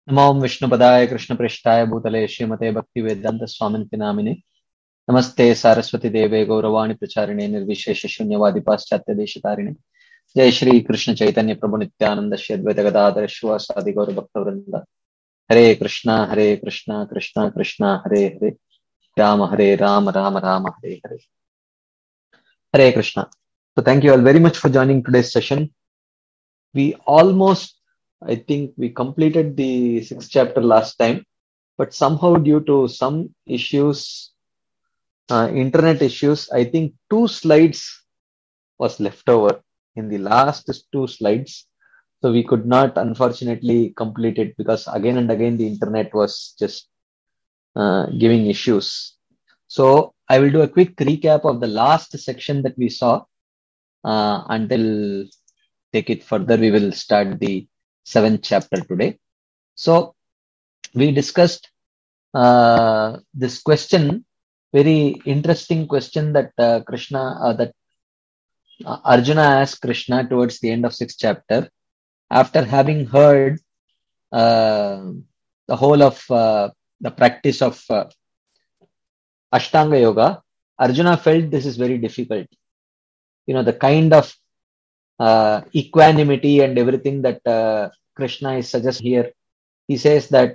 नमो विष्णुपदाय कृष्णपृष्ठाय भूतले श्रीमते भक्तिवेदांत स्वामिनिति नामिने नमस्ते सारस्वती देवे गौरवाणी प्रचारिणे निर्विशेष शून्यवादी पाश्चात्य देशतारिणे जय श्री कृष्ण चैतन्य प्रभु नित्यानंद श्री अद्वैत गदाधर शिवासादि गौर भक्तवृंद हरे Krishna Krishna Krishna Hare Hare Hare Ram Ram Ram Hare Hare Krishna. So thank you all very much for joining today's session. We almost, I think we completed the sixth chapter last time, but somehow due to some issues, internet issues, I think two slides was left over in the last two slides. So we could not unfortunately complete it because again and again the internet was just giving issues. So I will do a quick recap of the last section that we saw until take it further. We will start the seventh chapter today. So we discussed this question, very interesting question that that Arjuna asked Krishna towards the end of sixth chapter. After having heard uh, the whole of the practice of Ashtanga Yoga, Arjuna felt this is very difficult. You know, the kind of equanimity and everything that Krishna is suggesting here. He says that,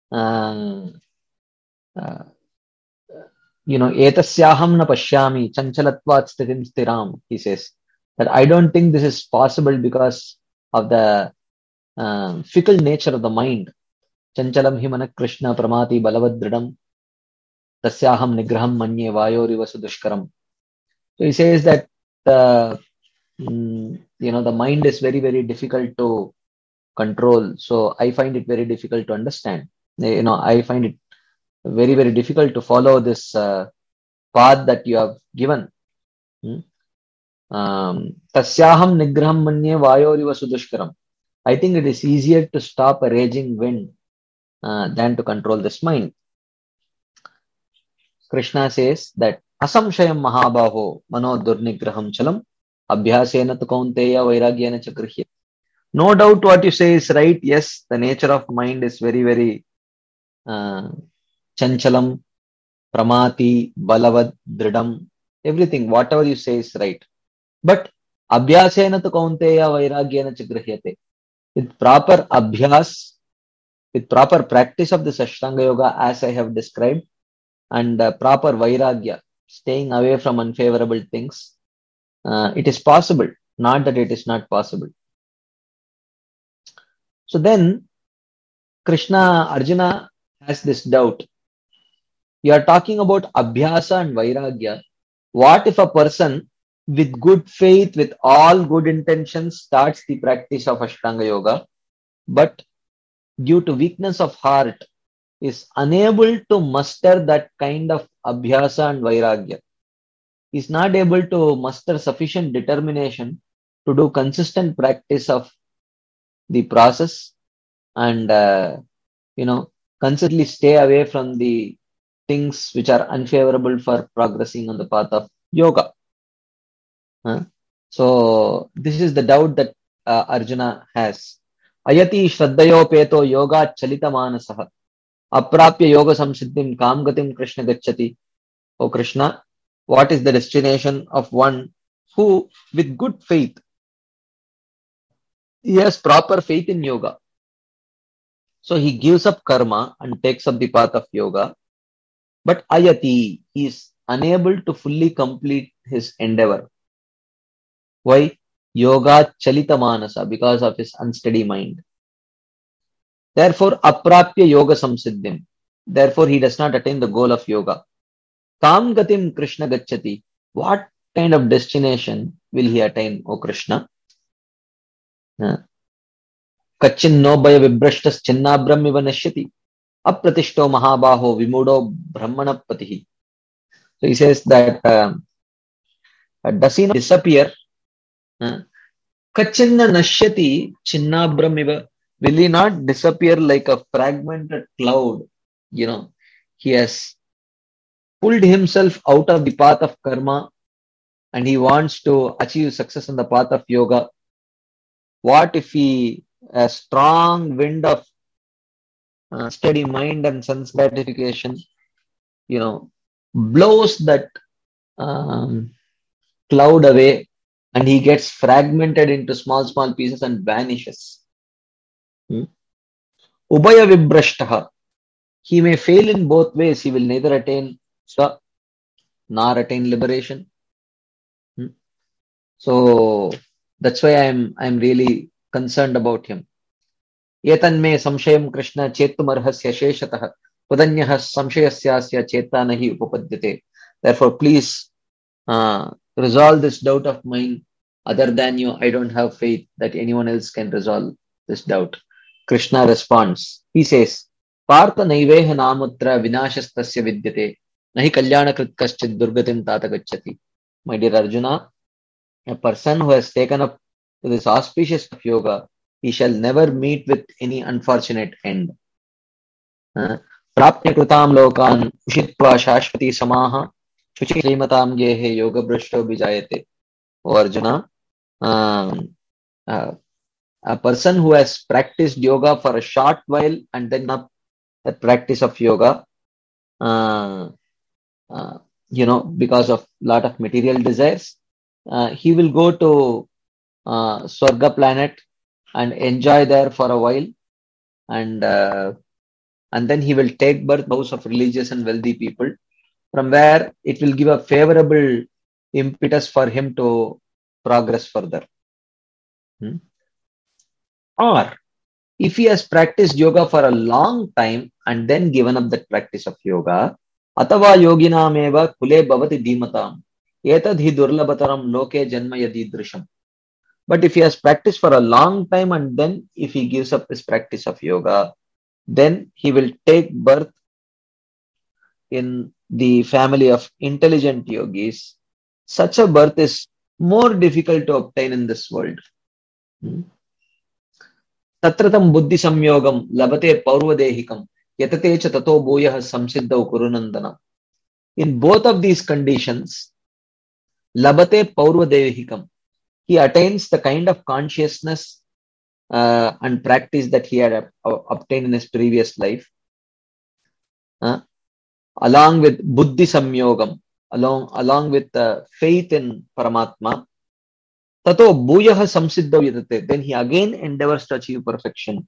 uh, etasyaham na pashyami chanchalatvat sthitim stiram. He says that I don't think this is possible because of the fickle nature of the mind. Chanchalam himana Krishna pramati balavadridam tasyaham nigraham manye vayoriva sudushkaram. So he says that the mind is very, very difficult to control. So I find it very difficult to understand. I find it very, very difficult to follow this path that you have given. Tasyaham nigraham manye vayoriva sudushkaram. I think it is easier to stop a raging wind than to control this mind. Krishna says that asamshayam mahabaho mano durnigraham chalam abhyasena tu kaunteya vairagyena chakrihya. No doubt what you say is right. Yes, the nature of mind is very, very chanchalam, pramati, balavad, dridam, everything, whatever you say is right. But abhyasena tu kaunteya vairagyena chagrihyate. With proper abhyas, with proper practice of the Ashtanga Yoga as I have described, and proper vairagya, staying away from unfavorable things, it is possible. Not that it is not possible. So then Arjuna has this doubt. You are talking about abhyasa and vairagya. What if a person with good faith, with all good intentions, starts the practice of Ashtanga Yoga, but due to weakness of heart, is unable to muster that kind of abhyasa and vairagya? Is not able to muster sufficient determination to do consistent practice of the process and consistently stay away from the things which are unfavorable for progressing on the path of yoga. So this is the doubt that Arjuna has. Ayati shraddhayopeto yoga chalita manasah aprapya yoga samsiddhim kam gatim Krishna gacchati. O Krishna, what is the destination of one who with good faith, he has proper faith in yoga, so he gives up karma and takes up the path of yoga, but ayati, he is unable to fully complete his endeavor. Why? Yoga chalita manasa, because of his unsteady mind. Therefore, aprapya yoga samsiddhim. Therefore, he does not attain the goal of yoga. Kam gatim Krishna gacchati. What kind of destination will he attain, O Krishna? Kachinno bhaya vibrashtas chinnabram iva nashyati. Apratishto mahabaho vimudo brahmanapatihi. So he says that does he not disappear? Kachinna nashyati chinnabram iva. Will he not disappear like a fragmented cloud? He has pulled himself out of the path of karma and he wants to achieve success in the path of yoga. What if a strong wind of steady mind and sense gratification, blows that um, cloud away, and he gets fragmented into small, small pieces and vanishes. Ubaya vibrashtaha. He may fail in both ways. He will neither attain swa nor attain liberation. So that's why I'm really concerned about him. Etanme samshayam Krishna chetumarhasya sheshatah pudanyah samshayasya cheta nahi upapadyate. Therefore, please resolve this doubt of mine. Other than you, I don't have faith that anyone else can resolve this doubt. Krishna responds. He says, Partha naiveha namutra vinashastasya vidyate nahi kalyanakrit kaschid durgatim tata gacchati. My dear Arjuna, a person who has taken up this auspicious of yoga, he shall never meet with any unfortunate end. Prapya kritam lokan ushitva shashvati samaha chuchi srimatam gehe yoga brashto bijayate. O Arjuna, a person who has practiced yoga for a short while and then up the practice of yoga, because of lot of material desires, he will go to Swarga planet and enjoy there for a while, and then he will take birth in the house of religious and wealthy people, from where it will give a favorable impetus for him to progress further. Or if he has practiced yoga for a long time and then given up that practice of yoga, atava yoginameva kule bhavati dhimatam etad hi durlabhataram loke janma yadidrisham. But if he has practiced for a long time and then if he gives up his practice of yoga, then he will take birth in the family of intelligent yogis. Such a birth is more difficult to obtain in this world. Tatratam buddhi samyogam labate paurvadehikam yatate cha tato bhuyah samsiddhau kurunandana. In both of these conditions, labate paurvadehikam, he attains the kind of consciousness and practice that he had obtained in his previous life, along with buddhi samyogam, along with faith in Paramatma. Tato bhuyah samsiddhau yatate, then he again endeavors to achieve perfection.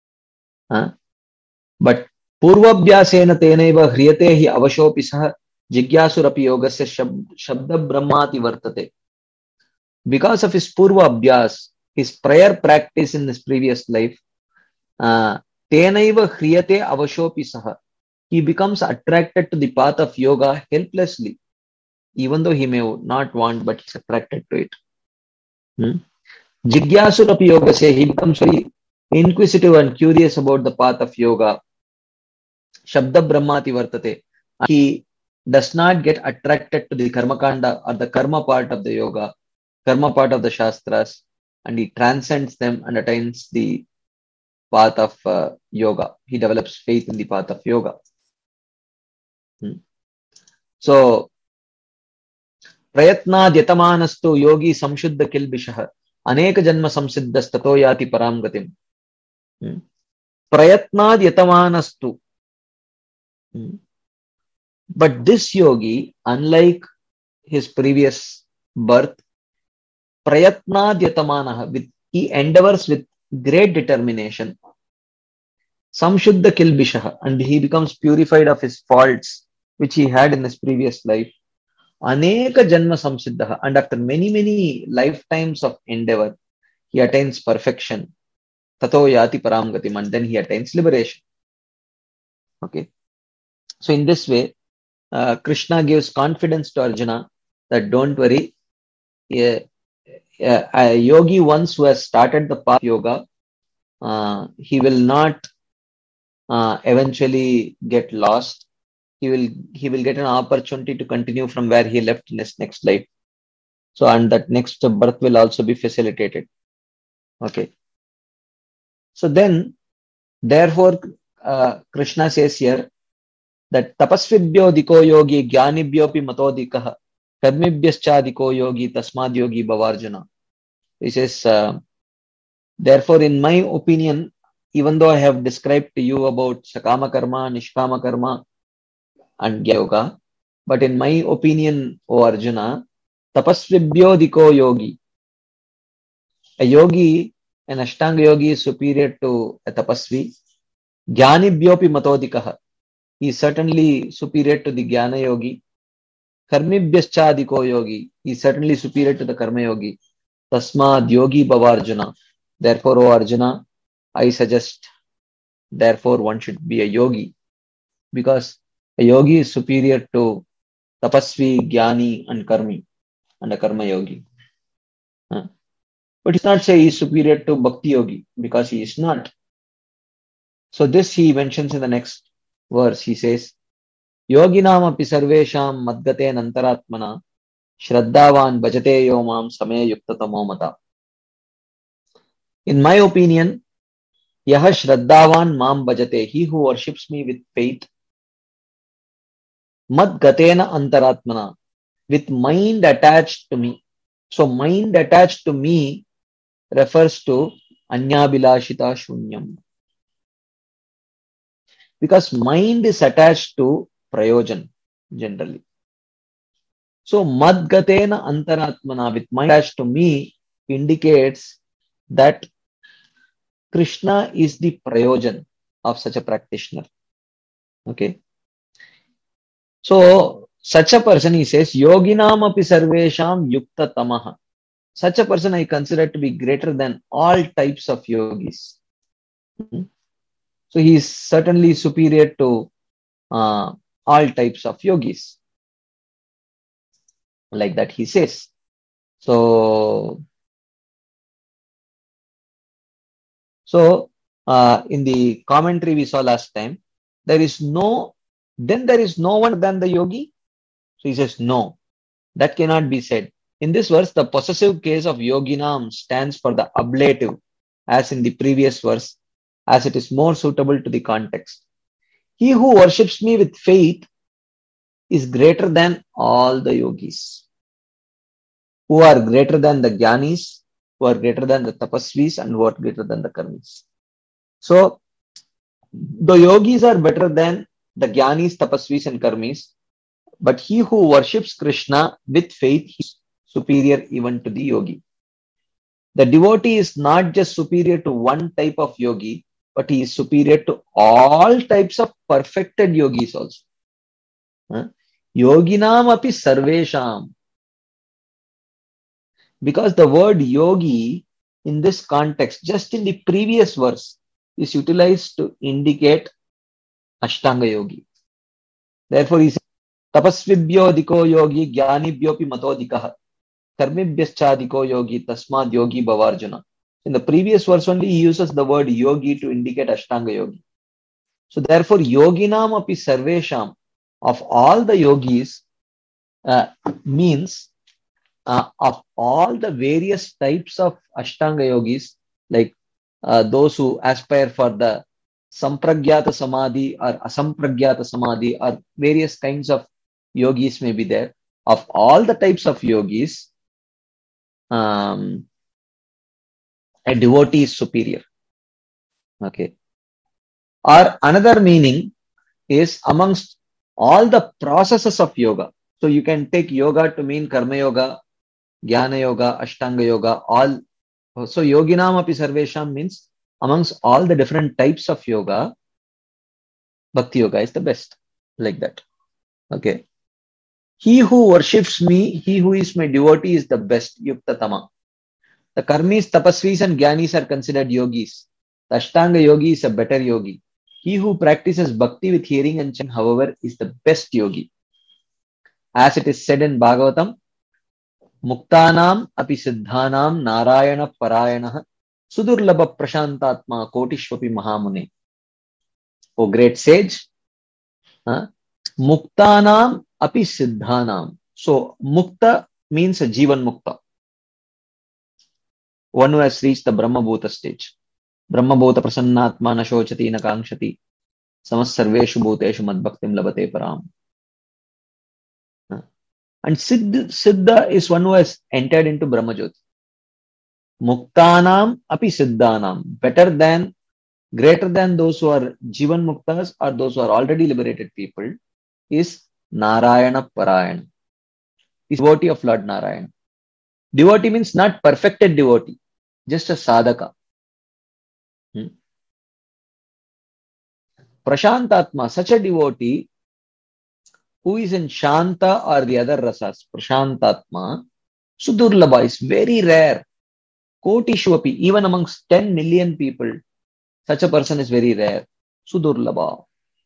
But purvabhyasena tenaiva hriyate hi avashopi sah jigyasurapi yogasya shabda brahmati vartate. Because of his purva abhyas, his prior practice in his previous life, tenaiva hriyate avashopi sah, he becomes attracted to the path of yoga helplessly, even though he may not want, but he's attracted to it. Jigyasurapi yogasya, he becomes very inquisitive and curious about the path of yoga. Shabda brahmati vartate, he does not get attracted to the karmakanda or the karma part of the yoga, karma part of the shastras, and he transcends them and attains the path of yoga. He develops faith in the path of yoga. So, prayatnad yatamanastu yogi samshuddha kilbishah aneka janma samsiddhas tato yati param gatim. Prayatnad yatamanastu. But this yogi, unlike his previous birth, prayatnad yatamanaha, he endeavors with great determination. Samshuddha kilbishah, and he becomes purified of his faults which he had in his previous life. Aneka janma samsiddha, and after many, many lifetimes of endeavor, he attains perfection. Tato yati param gatim, and then he attains liberation. Okay. So in this way, Krishna gives confidence to Arjuna that don't worry, a yogi once who has started the path of yoga, he will not eventually get lost. He will get an opportunity to continue from where he left in his next life. So, and that next birth will also be facilitated. Okay. So then, therefore, Krishna says here that tapasvibhyo diko yogi jnanibhyopi matodikah karmibhyascha yogi tasmad yogi bhavarjuna. He says, therefore, in my opinion, even though I have described to you about Sakama Karma, Nishkama Karma, and Gya Yoga, but in my opinion, O Arjuna, Tapasvibhyo Diko Yogi. A yogi, an Ashtanga yogi is superior to a Tapasvi. Jnanibhyopi Matodikaha. He is certainly superior to the Jnana yogi. Karmibhyascha yogi. He is certainly superior to the Karma yogi. Tasmad yogi bhavarjuna. Therefore, O Arjuna, I suggest, therefore one should be a yogi. Because a yogi is superior to Tapasvi, Jnani and Karmi and a Karma yogi. But it's not say he is superior to Bhakti yogi because he is not. So this he mentions in the next verse. He says, Yoginam api sarvesham madgate nantaratmana shraddhavan bhajate yo mam samaya yuktatamo mata. In my opinion, yaha shraddhavan mam bhajate, he who worships me with faith, madgatena antaratmana, with mind attached to me. So mind attached to me refers to anyabhilashita shunyam. Because mind is attached to prayojan generally. So madgatena antaratmana, with mind attached to me, indicates that Krishna is the prayojan of such a practitioner. Okay. So such a person, he says, yoginam api sarvesham yukta tamaha. Such a person I consider to be greater than all types of yogis. So he is certainly superior to all types of yogis. Like that he says. So in the commentary we saw last time, there is no one than the yogi. So he says, no, that cannot be said. In this verse, the possessive case of yoginam stands for the ablative, as in the previous verse, as it is more suitable to the context. He who worships me with faith is greater than all the yogis, who are greater than the jnanis, who are greater than the tapasvis, and who are greater than the karmis. So, the yogis are better than the jnanis, tapasvis, and karmis, but he who worships Krishna with faith is superior even to the yogi. The devotee is not just superior to one type of yogi, but he is superior to all types of perfected yogis also. Yoginam api sarvesham. Because the word yogi in this context, just in the previous verse, is utilized to indicate Ashtanga yogi. Therefore, he says, Tapasvibhyo diko yogi jnanibhyopi matodikaha karmibhyascha yogi tasmad yogi bhavarjuna. In the previous verse only, he uses the word yogi to indicate Ashtanga yogi. So therefore, yoginam api sarvesham, of all the yogis, means of all the various types of Ashtanga yogis, like those who aspire for the sampragyata samadhi or asampragyata samadhi, or various kinds of yogis may be there. Of all the types of yogis, a devotee is superior. Okay. Or another meaning is amongst all the processes of yoga. So you can take yoga to mean karma yoga, jnana yoga, ashtanga yoga, all. So yoginam api sarvesham means amongst all the different types of yoga, bhakti yoga is the best. Like that. Okay. He who worships me, he who is my devotee, is the best, yuktatama. The karmis, tapasvis and jnanis are considered yogis. The ashtanga yogi is a better yogi. He who practices bhakti with hearing and chanting, however, is the best yogi. As it is said in Bhagavatam, Muktanam api siddhanam narayana parayana sudurlabha prashantatma kotishvapi mahamune. O great sage, Muktanam api siddhanam. So, Mukta means a Jivan Mukta. One who has reached the Brahma Bhuta stage. Brahma Bhuta prasannatma na shochati na kankshati samas sarveshu bhuteshu madbhaktim labate param. And Siddha is one who has entered into Brahma Jyoti. Muktanam api siddhanam. Better than greater than those who are Jivan Muktas or those who are already liberated people, is Narayana Parayana, is devotee of Lord Narayana. Devotee means not perfected devotee, just a sadhaka. Prashantatma, such a devotee who is in Shanta or the other rasas, Prashantatma, Sudurlabha is very rare. Koti Shwapi, even amongst 10 million people, such a person is very rare. Sudurlabha.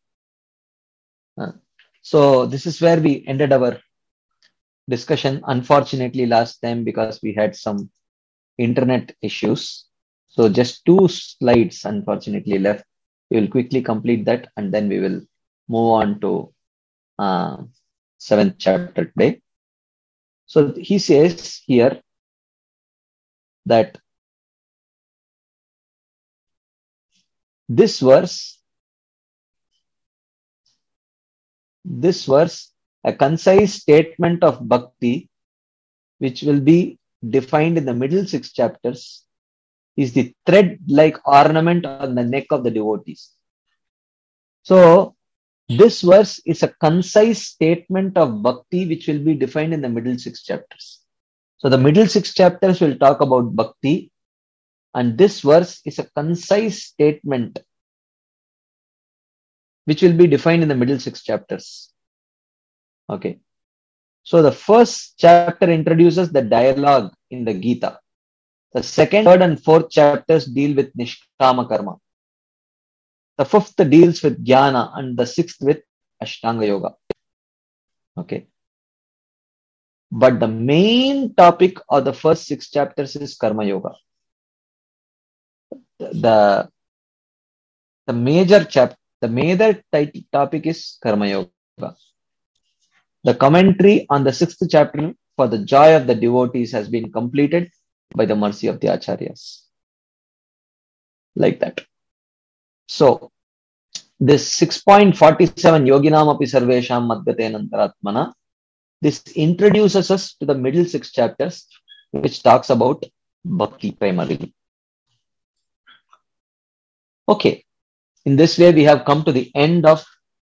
So this is where we ended our discussion. Unfortunately, last time because we had some internet issues. So just 2 slides, unfortunately, left. We will quickly complete that and then we will move on to 7th chapter today. So he says here that this verse, a concise statement of bhakti, which will be defined in the middle 6 chapters, is the thread-like ornament on the neck of the devotees. So this verse is a concise statement of bhakti, which will be defined in the middle 6 chapters. So the middle 6 chapters will talk about bhakti, and this verse is a concise statement which will be defined in the middle 6 chapters. Okay. So the first chapter introduces the dialogue in the Gita. The second, third, and fourth chapters deal with Nishkama Karma. The fifth deals with Jnana, and the sixth with Ashtanga Yoga. Okay. But the main topic of the first 6 chapters is Karma Yoga. The major topic is Karma Yoga. The commentary on the 6th chapter for the joy of the devotees has been completed by the mercy of the Acharyas. Like that. So, this 6.47 Yoginam api sarvesham madgate nantaratmana, this introduces us to the middle 6 chapters, which talks about bhakti primarily. Okay. In this way, we have come to the end of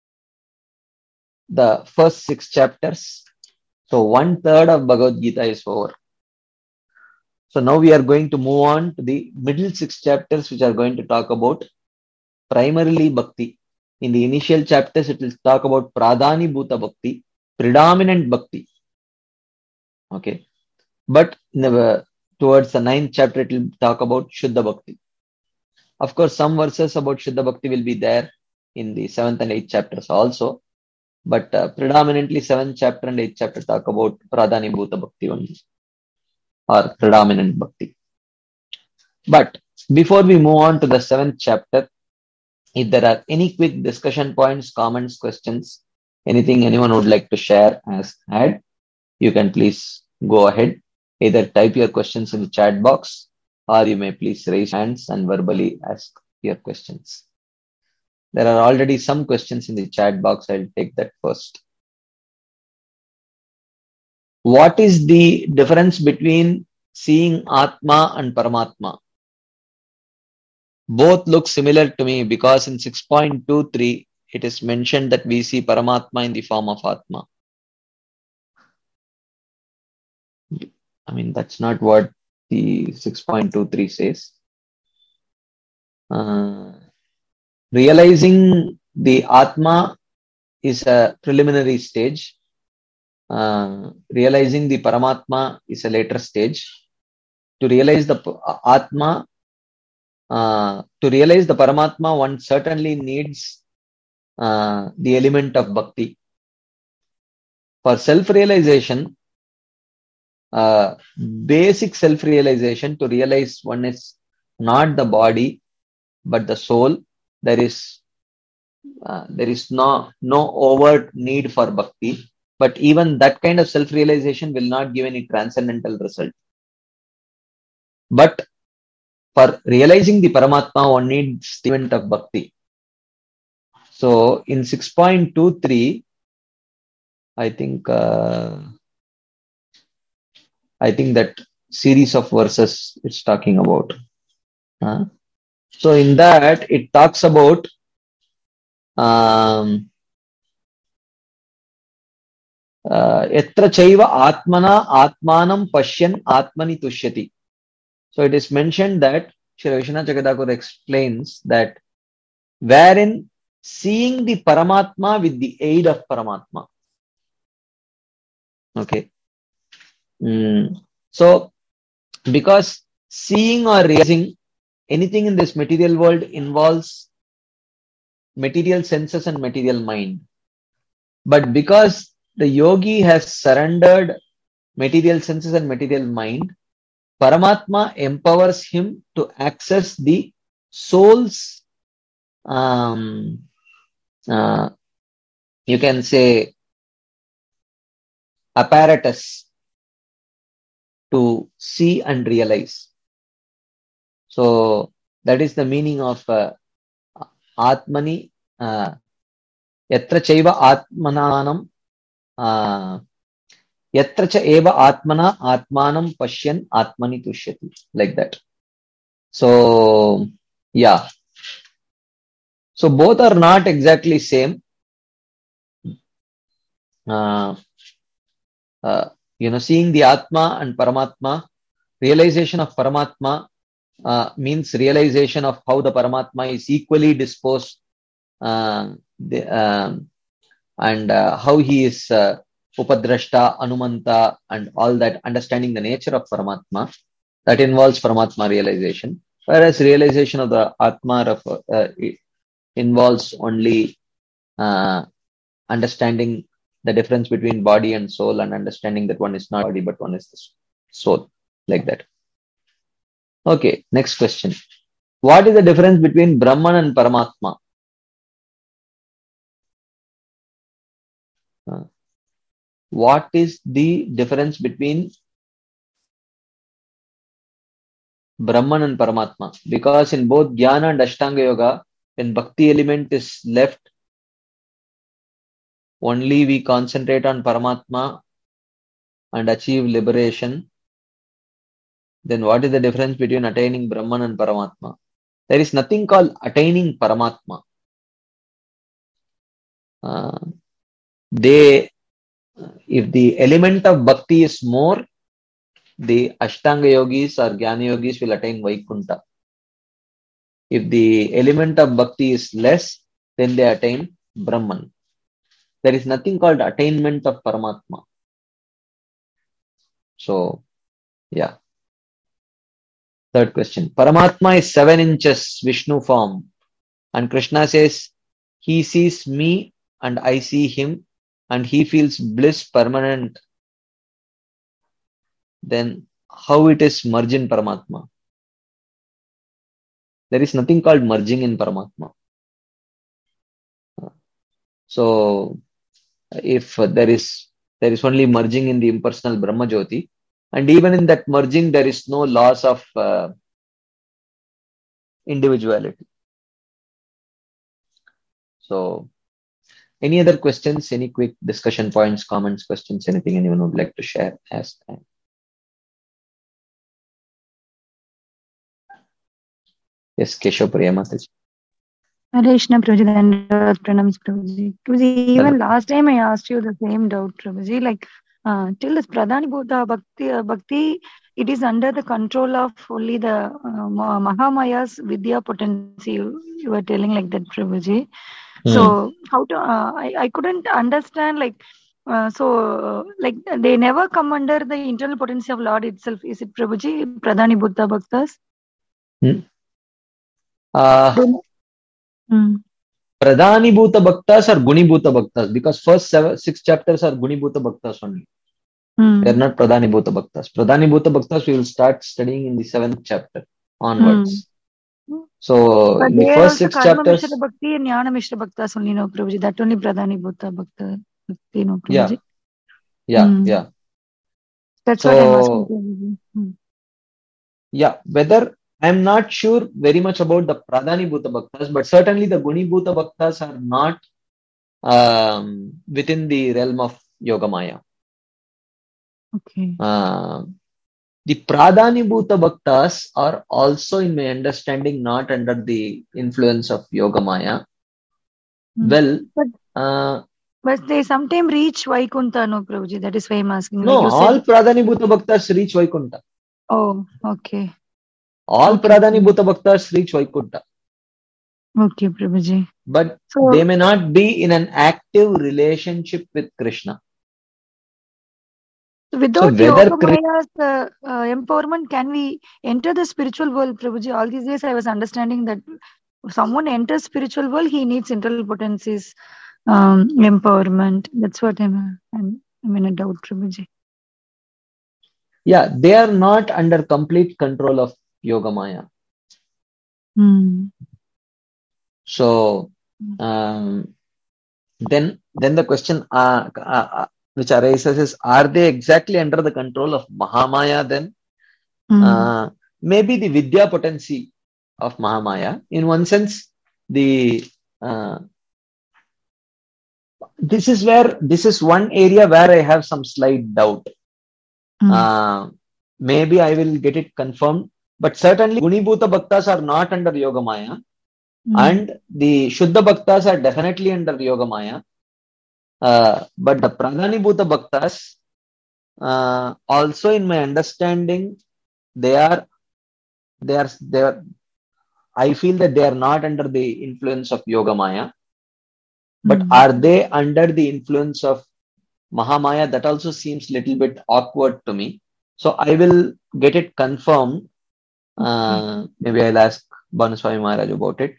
the first 6 chapters. So 1/3 of Bhagavad Gita is over. So now we are going to move on to the middle 6 chapters, which are going to talk about primarily bhakti. In the initial chapters, it will talk about pradhani bhuta bhakti, predominant bhakti. Okay. But towards the 9th chapter, it will talk about Shuddha bhakti. Of course, some verses about Shuddha bhakti will be there in the 7th and 8th chapters also. But predominantly 7th chapter and 8th chapter talk about pradhani bhuta bhakti only, or predominant bhakti. But before we move on to the 7th chapter, if there are any quick discussion points, comments, questions, anything anyone would like to share as had, you can please go ahead. Either type your questions in the chat box, or you may please raise hands and verbally ask your questions. There are already some questions in the chat box. I'll take that first. What is the difference between seeing Atma and Paramatma? Both look similar to me because in 6.23 it is mentioned that we see Paramatma in the form of Atma. I mean, that's not what the 6.23 says. Realizing the Atma is a preliminary stage. Realizing the Paramatma is a later stage. To realize the Atma, to realize the Paramatma, one certainly needs the element of bhakti. For self-realization, basic self-realization, to realize one is not the body but the soul, there is no overt need for bhakti. But even that kind of self-realization will not give any transcendental result. But for realizing the Paramatma, one needs the element of bhakti. So in 6.23, I think that series of verses it's talking about. So in that it talks about yatra chaiva atmana atmanam pashyan atmani tushyati. So it is mentioned that Shri Vishwanath Jagadagur explains that wherein seeing the Paramatma with the aid of Paramatma. Okay. So because seeing or realizing anything in this material world involves material senses and material mind. But because the yogi has surrendered material senses and material mind, Paramatma empowers him to access the soul's, you can say, apparatus to see and realize. So that is the meaning of Atmani, Yatra Chaiva Atmananam, Yatra Cha Eva Atmana Atmanam Pashyan Atmani Tushyati. Like that. So, yeah. So both are not exactly same. Seeing the Atma and Paramatma, realization of Paramatma means realization of how the Paramatma is equally disposed and how he is Upadrashta, Anumanta, and all that, understanding the nature of Paramatma, that involves Paramatma realization. Whereas realization of the Atma involves only understanding the difference between body and soul and understanding that one is not body but one is the soul. Like that. Okay, next question. What is the difference between Brahman and Paramatma? What is the difference between Brahman and Paramatma? Because in both Jnana and Ashtanga Yoga, when Bhakti element is left, only we concentrate on Paramatma and achieve liberation. Then what is the difference between attaining Brahman and Paramatma? There is nothing called attaining Paramatma. If the element of Bhakti is more, the Ashtanga yogis or Jnana yogis will attain Vaikunta. If the element of Bhakti is less, then they attain Brahman. There is nothing called attainment of Paramatma. So, yeah. Third question. Paramatma is 7 inches Vishnu form. And Krishna says, he sees me and I see him and he feels bliss permanent. Then how it is merged in Paramatma? There is nothing called merging in Paramatma. So if there is only merging in the impersonal Brahma Jyoti, and even in that merging there is no loss of individuality. So any other questions, any quick discussion points, comments, questions, anything anyone would like to share? Ask. Yes, Keshav Priya Mataji. Hare Krishna Prabhuji, Dandavat Pranams Prabhuji. Prabhuji, even last time I asked you the same doubt, Prabhuji, like till this Pradhani Bhuta Bhakti, it is under the control of only the Mahamaya's Vidya potency. You were telling like that, Prabhuji. So how to? I couldn't understand like. Like they never come under the internal potency of Lord itself. Is it Prabhuji, Pradhani Bhuta Bhaktas? Pradhani Bhuta Bhaktas or Guni Bhuta Bhaktas, because first 6 chapters are Guni Bhuta Bhaktas only. They are not Pradhani Bhuta Bhaktas. Pradhani Bhuta Bhaktas we will start studying in the 7th chapter onwards. So but in the first 6 chapters. Mishra Bhakti and Jnana Mishra Bhaktas only, no Prabhuji. That only Pradhani Bhuta Bhakti, no Prabhuji. Yeah. That's what I'm asking Prabhuji. Yeah, whether I'm not sure very much about the Pradhani Bhuta Bhaktas, but certainly the Guni Bhuta Bhaktas are not within the realm of Yogamaya. Okay. The Pradhanibhuta Bhaktas are also, in my understanding, not under the influence of Yogamaya. Well, but they sometimes reach Vaikuntha, no, Prabhuji. That is why I'm asking. no, Like you all said. Pradhanibhuta Bhaktas reach Vaikuntha. Oh, okay. All Okay. Pradhanibhuta Bhaktas reach Vaikuntha. Okay, Prabhuji. But So, they may not be in an active relationship with Krishna. without whether Yogamaya's empowerment, can we enter the spiritual world, Prabhuji? All these days I was understanding that someone enters spiritual world, he needs internal potencies, empowerment. That's what I'm in a doubt, Prabhuji. Yeah, they are not under complete control of Yogamaya. So then the question which arises is, are they exactly under the control of Mahamaya then? Maybe the Vidya potency of Mahamaya. In one sense, this is one area where I have some slight doubt. Maybe I will get it confirmed, but certainly Gunibhuta Bhaktas are not under Yogamaya, and the Shuddha Bhaktas are definitely under Yogamaya. But the Pradhanibhuta Bhaktas, also in my understanding, they are. I feel that they are not under the influence of Yogamaya, but are they under the influence of Mahamaya? That also seems little bit awkward to me. So I will get it confirmed. Maybe I'll ask Banaswami Maharaj about it.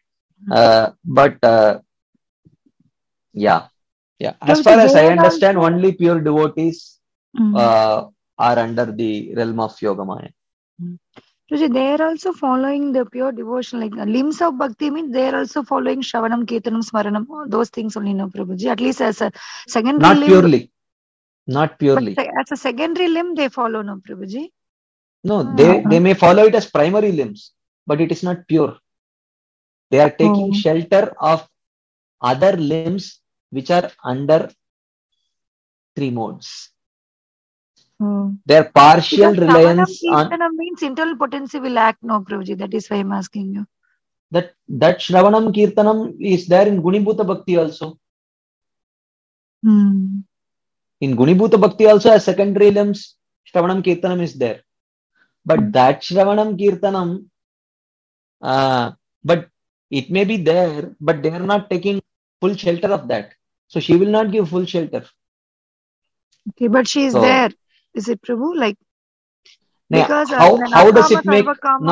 Yeah. As far as I understand, only pure devotees are under the realm of Yogamaya. They are also following the pure devotion, like limbs of bhakti means they are also following Shravanam, Kirtanam, Smaranam, those things only, no, Prabhuji. At least as a secondary limb. Not purely. But as a secondary limb, they follow, no, Prabhuji? No, they may follow it as primary limbs, but it is not pure. They are taking shelter of other limbs which are under three modes. Their partial reliance on means internal potency will act, no, Prabhuji. That is why I'm asking you. That Shravanam Kirtanam is there in Gunibhuta Bhakti also. In Gunibhuta Bhakti also, as secondary limbs, Shravanam Kirtanam is there. But that Shravanam Kirtanam, but it may be there, but they are not taking full shelter of that. So she will not give full shelter. Okay, but she is there. Is it Prabhu? Like, because how does it make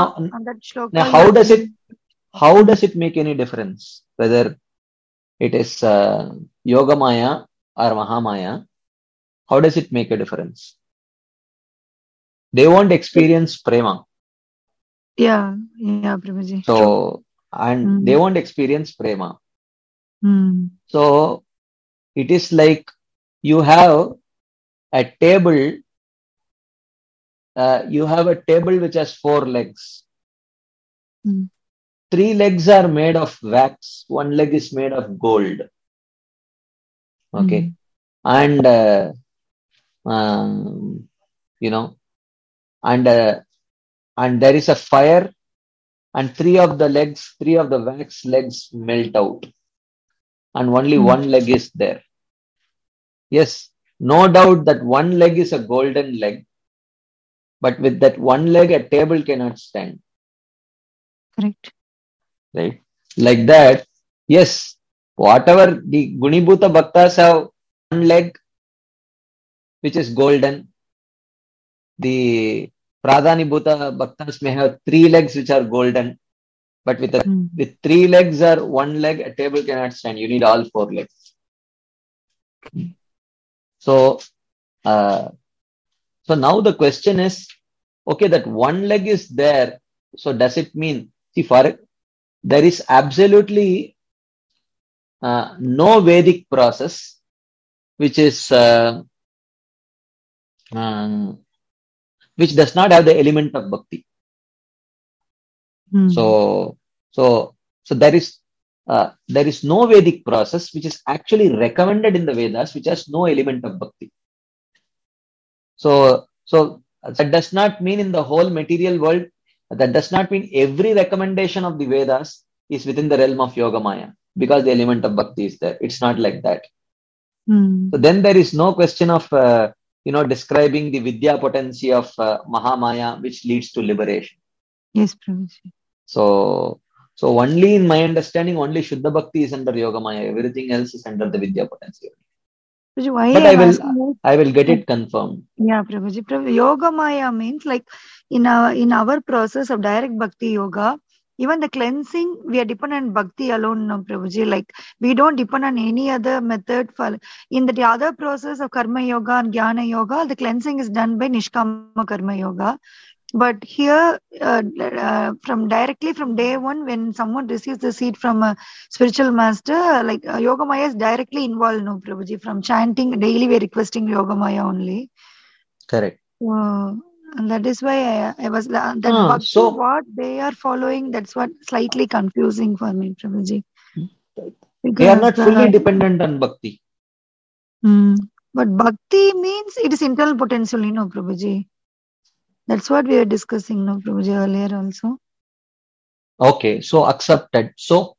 how does it make any difference whether it is Yogamaya or Mahamaya? How does it make a difference? They won't experience prema. Yeah, Prabhuji. So, and they won't experience prema. So, it is like you have a table. You have a table which has 4 legs. 3 legs are made of wax. 1 leg is made of gold. Okay. And, and there is a fire, and 3 of the wax legs melt out, and only 1 leg is there. Yes, no doubt that 1 leg is a golden leg, but with that 1 leg, a table cannot stand. Correct. Right? Like that, yes, whatever the Gunibhuta Bhaktas have 1 leg, which is golden. The Pradhanibhuta Bhaktas may have 3 legs which are golden, but with 3 legs or 1 leg, a table cannot stand. You need all 4 legs. So now the question is, okay, that 1 leg is there. So does it mean, there is absolutely no Vedic process which is which does not have the element of bhakti. So there is no Vedic process which is actually recommended in the Vedas which has no element of bhakti. So That does not mean in the whole material world, that does not mean every recommendation of the Vedas is within the realm of Yogamaya because the element of bhakti is there. It's not like that. So then there is no question of, describing the Vidya potency of Mahamaya, which leads to liberation. Yes, Prabhuji. So only in my understanding, only Shuddha Bhakti is under Yogamaya. Everything else is under the Vidya potency. Prabhuji, why But I'm I will get it confirmed. Yeah, Prabhuji. Yogamaya means like in our process of direct bhakti yoga, even the cleansing, we are dependent on bhakti alone, no, Prabhuji. Like we don't depend on any other method. For in the other process of karma yoga and jnana yoga, the cleansing is done by nishkama karma yoga. But here, from day one, when someone receives the seed from a spiritual master, like Yogamaya is directly involved, no, Prabhuji. From chanting daily, we're requesting Yogamaya only. Correct. And that is why I was that bhakti, what they are following, that's what slightly confusing for me, Prabhuji. They are not fully dependent on bhakti. But bhakti means it is internal potential, you know, Prabhuji. That's what we were discussing, no, Prabhuji, earlier also. Okay, so accepted. So,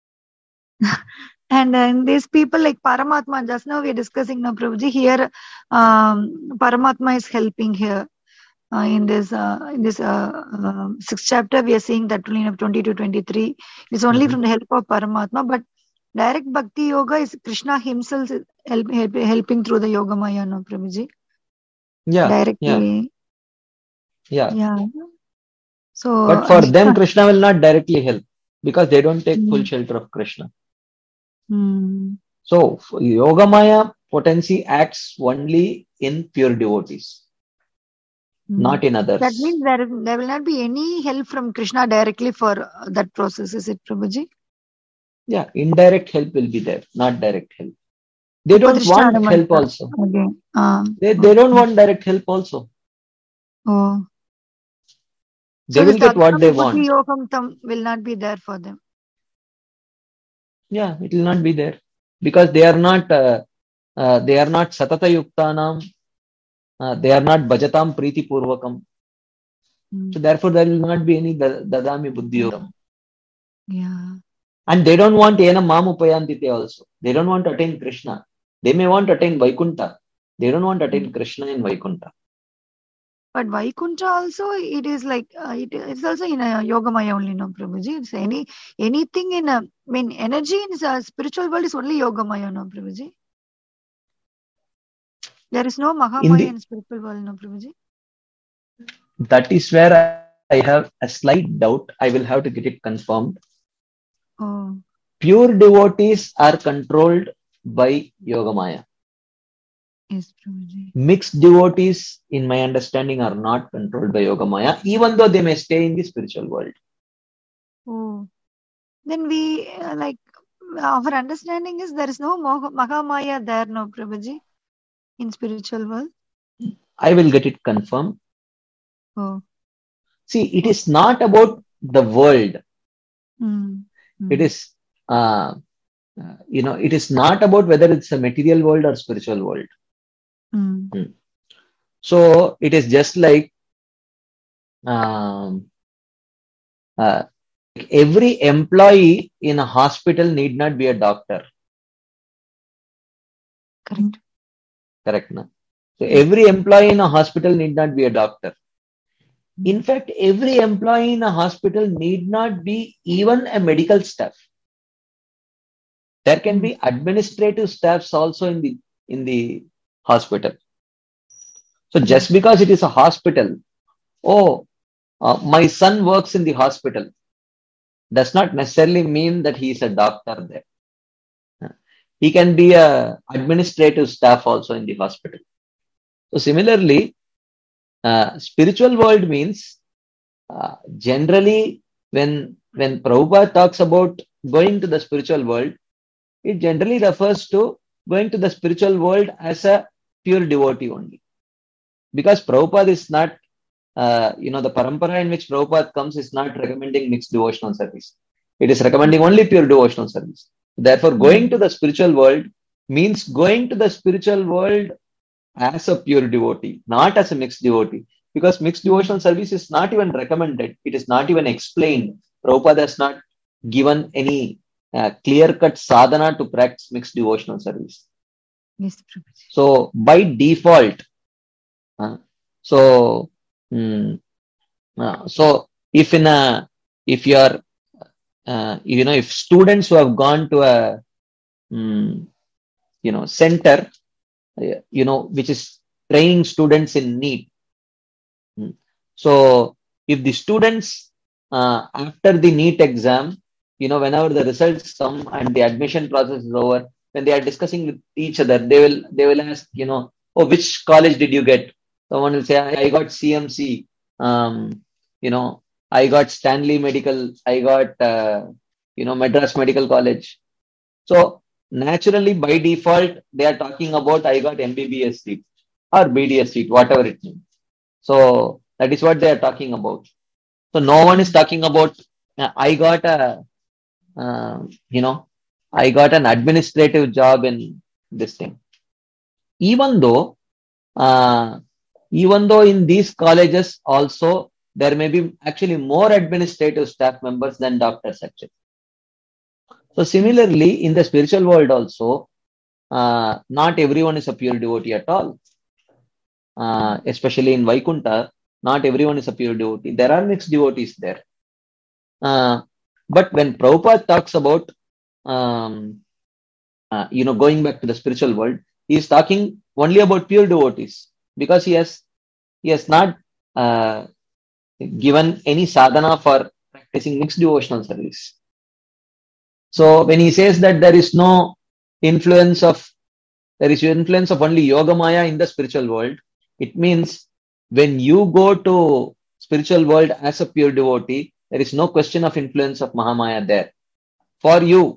and these people like Paramatma, just now we are discussing, no, Prabhuji. Here, Paramatma is helping here. In this 6th chapter, we are seeing that only 20 to 23. It's only from the help of Paramatma, but direct bhakti yoga is Krishna himself helping through the Yogamaya, no, Prabhuji? Yeah. Directly. Yeah. So, but for them, Krishna will not directly help because they don't take full shelter of Krishna. So, Yogamaya potency acts only in pure devotees, not in others. That means there will not be any help from Krishna directly for that process, is it, Prabhuji? Yeah, indirect help will be there, not direct help. They don't want help also. They don't want direct help also. They will get what they want. Yogam will not be there for them. Yeah, it will not be there because they are not satata yuktanam. They are not bhajatam priti purvakam. So therefore, there will not be any dadami buddhi yogam. Yeah. And they don't want ena mamupayantite also. They don't want to attain Krishna. They may want to attain Vaikuntha. They don't want to attain Krishna in Vaikuntha. But Vaikuntha also, it is like, it's also in a Yogamaya only, no, Prabhuji? It's anything in a, energy in a spiritual world is only Yogamaya, no, Prabhuji? There is no Mahamaya in spiritual world, no, Prabhuji? That is where I have a slight doubt. I will have to get it confirmed. Pure devotees are controlled by Yogamaya. Yes, Prabhuji. Mixed devotees, in my understanding, are not controlled by Yogamaya, even though they may stay in the spiritual world. Then we, our understanding is there is no Mahamaya there, no, Prabhuji, in spiritual world? I will get it confirmed. See, it is not about the world. It is, it is not about whether it's a material world or spiritual world. So it is just like every employee in a hospital need not be a doctor. Correct. Na? So every employee in a hospital need not be a doctor. In fact, every employee in a hospital need not be even a medical staff. There can be administrative staffs also in the hospital. So just because it is a hospital, my son works in the hospital, does not necessarily mean that he is a doctor there. He can be a administrative staff also in the hospital. So similarly, spiritual world means generally when Prabhupada talks about going to the spiritual world, it generally refers to going to the spiritual world as a pure devotee only. Because Prabhupada is not, the parampara in which Prabhupada comes is not recommending mixed devotional service. It is recommending only pure devotional service. Therefore, going to the spiritual world means going to the spiritual world as a pure devotee, not as a mixed devotee. because mixed devotional service is not even recommended. It is not even explained. Prabhupada has not given any clear-cut sadhana to practice mixed devotional service. Yes, Prabhuji. So by default, so if you are if students who have gone to a center, which is training students in NEET. So if the students after the NEET exam, whenever the results come and the admission process is over, when they are discussing with each other, they will ask, oh, which college did you get? Someone will say, I got CMC, I got Stanley Medical, I got Madras Medical College. So naturally, by default, they are talking about I got MBBS seat or BDS seat, whatever it means. So that is what they are talking about. So no one is talking about I got I got an administrative job in this thing. Even though in these colleges also there may be actually more administrative staff members than doctors actually. So similarly, in the spiritual world also, not everyone is a pure devotee at all. Especially in Vaikunta, not everyone is a pure devotee. There are mixed devotees there. But when Prabhupada talks about, going back to the spiritual world, he is talking only about pure devotees because he has not given any sadhana for practicing mixed devotional service. So when he says that there is influence of only Yogamaya in the spiritual world, it means when you go to spiritual world as a pure devotee, there is no question of influence of Mahamaya there for you,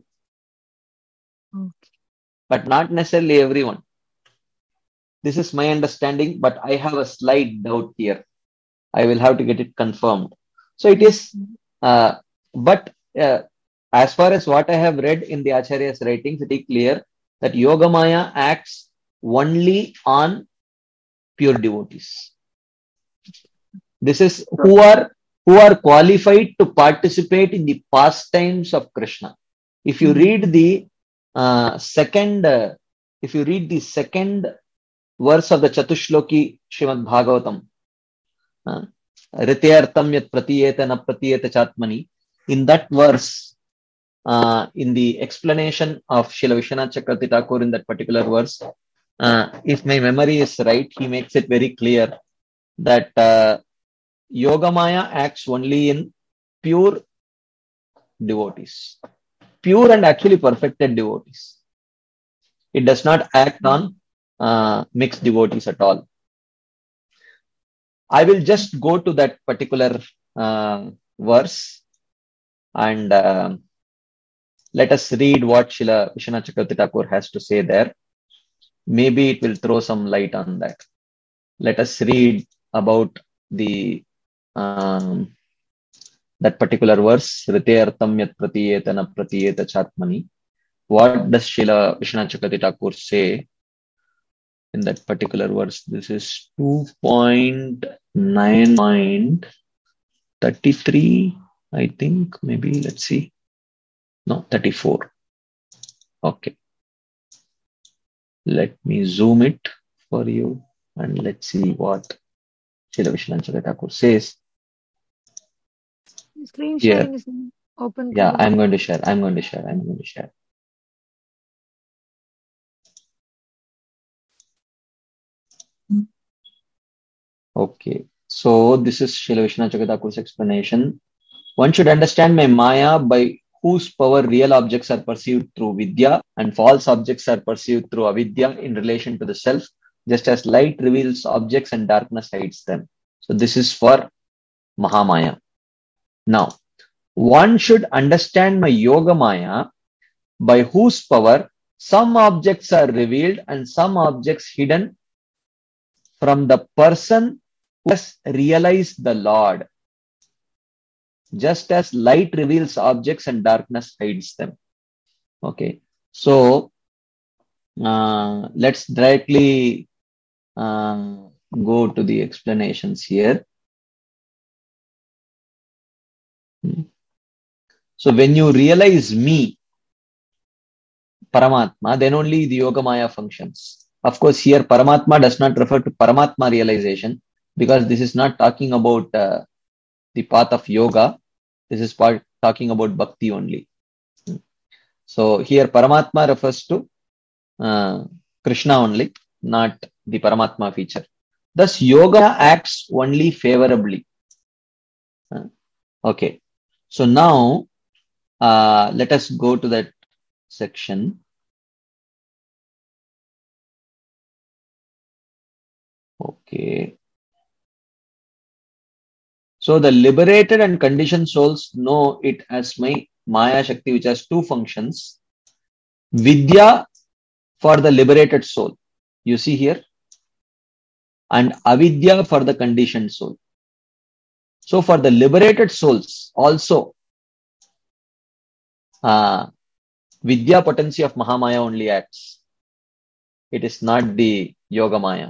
but not necessarily everyone. This is my understanding, but I have a slight doubt here. I will have to get it confirmed. So it is, as far as what I have read in the Acharya's writings, it is clear that Yogamaya acts only on pure devotees. This is who are qualified to participate in the pastimes of Krishna. If you read the second verse of the Chatushloki Srimad Bhagavatam, Rityartam yat pratiyeta na pratiyeta chatmani, in that verse, in the explanation of Srila Vishwanath Chakravarti Thakur in that particular verse, if my memory is right, he makes it very clear that Yogamaya acts only in pure devotees, pure and actually perfected devotees. It does not act on mixed devotees at all. I will just go to that particular verse and let us read what Srila Vishwanath Chakravarti Thakur has to say there. Maybe it will throw some light on that. Let us read about the that particular verse, Rityartam yat pratiyeta na pratiyeta chatmani. What does Srila Vishwanath Chakravarti Thakur say in that particular verse? This is 2.9.33, I think. Maybe, let's see. No, 34. Okay. Let me zoom it for you and let's see what Srila Vishwanath Chakravarti Thakur says. Screen sharing is open. Yeah, I'm going to share. Okay. So this is Srila Vishwanath Chakravarti Thakur's explanation. One should understand my Maya, by whose power real objects are perceived through Vidya and false objects are perceived through Avidya in relation to the self, just as light reveals objects and darkness hides them. So this is for Mahamaya. Now, one should understand my Yoga Maya, by whose power some objects are revealed and some objects hidden from the person who has realized the Lord, just as light reveals objects and darkness hides them. Okay, so let's directly go to the explanations here. So when you realize me, Paramatma, then only the Yogamaya functions. Of course, here Paramatma does not refer to Paramatma realization, because this is not talking about the path of yoga. This is talking about bhakti only. So here Paramatma refers to Krishna only, not the Paramatma feature. Thus, yoga acts only favorably. Okay. So now, let us go to that section. Okay. So the liberated and conditioned souls know it as my Maya Shakti, which has two functions. Vidya for the liberated soul, you see here, and avidya for the conditioned soul. So for the liberated souls also, Vidya potency of Mahamaya only acts. It is not the Yoga Maya.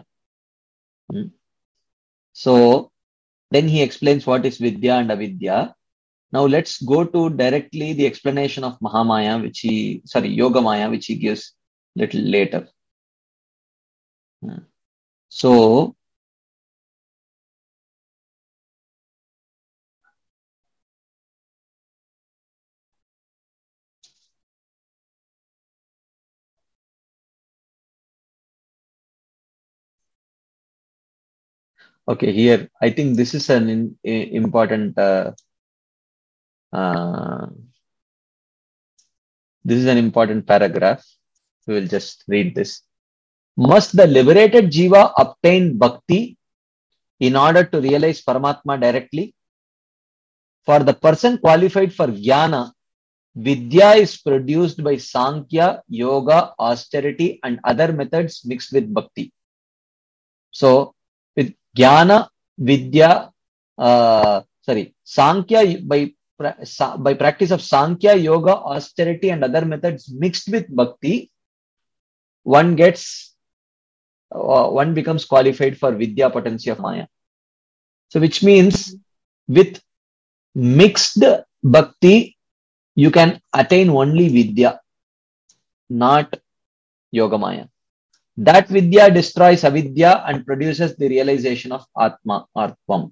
So then he explains what is Vidya and Avidya. Now let's go to directly the explanation of Mahamaya, Yoga Maya, which he gives little later. So okay, here I think this is an important paragraph. We will just read this. Must the liberated jiva obtain bhakti in order to realize Paramatma directly? For the person qualified for jnana, vidya is produced by Sankhya, yoga, austerity, and other methods mixed with bhakti. So with jnana, vidya, Sankhya by practice of Sankhya, yoga, austerity, and other methods mixed with bhakti, one becomes qualified for vidya potency of Maya. So which means with mixed bhakti, you can attain only vidya, not yoga Maya. That vidya destroys avidya and produces the realization of Atma or Tvam.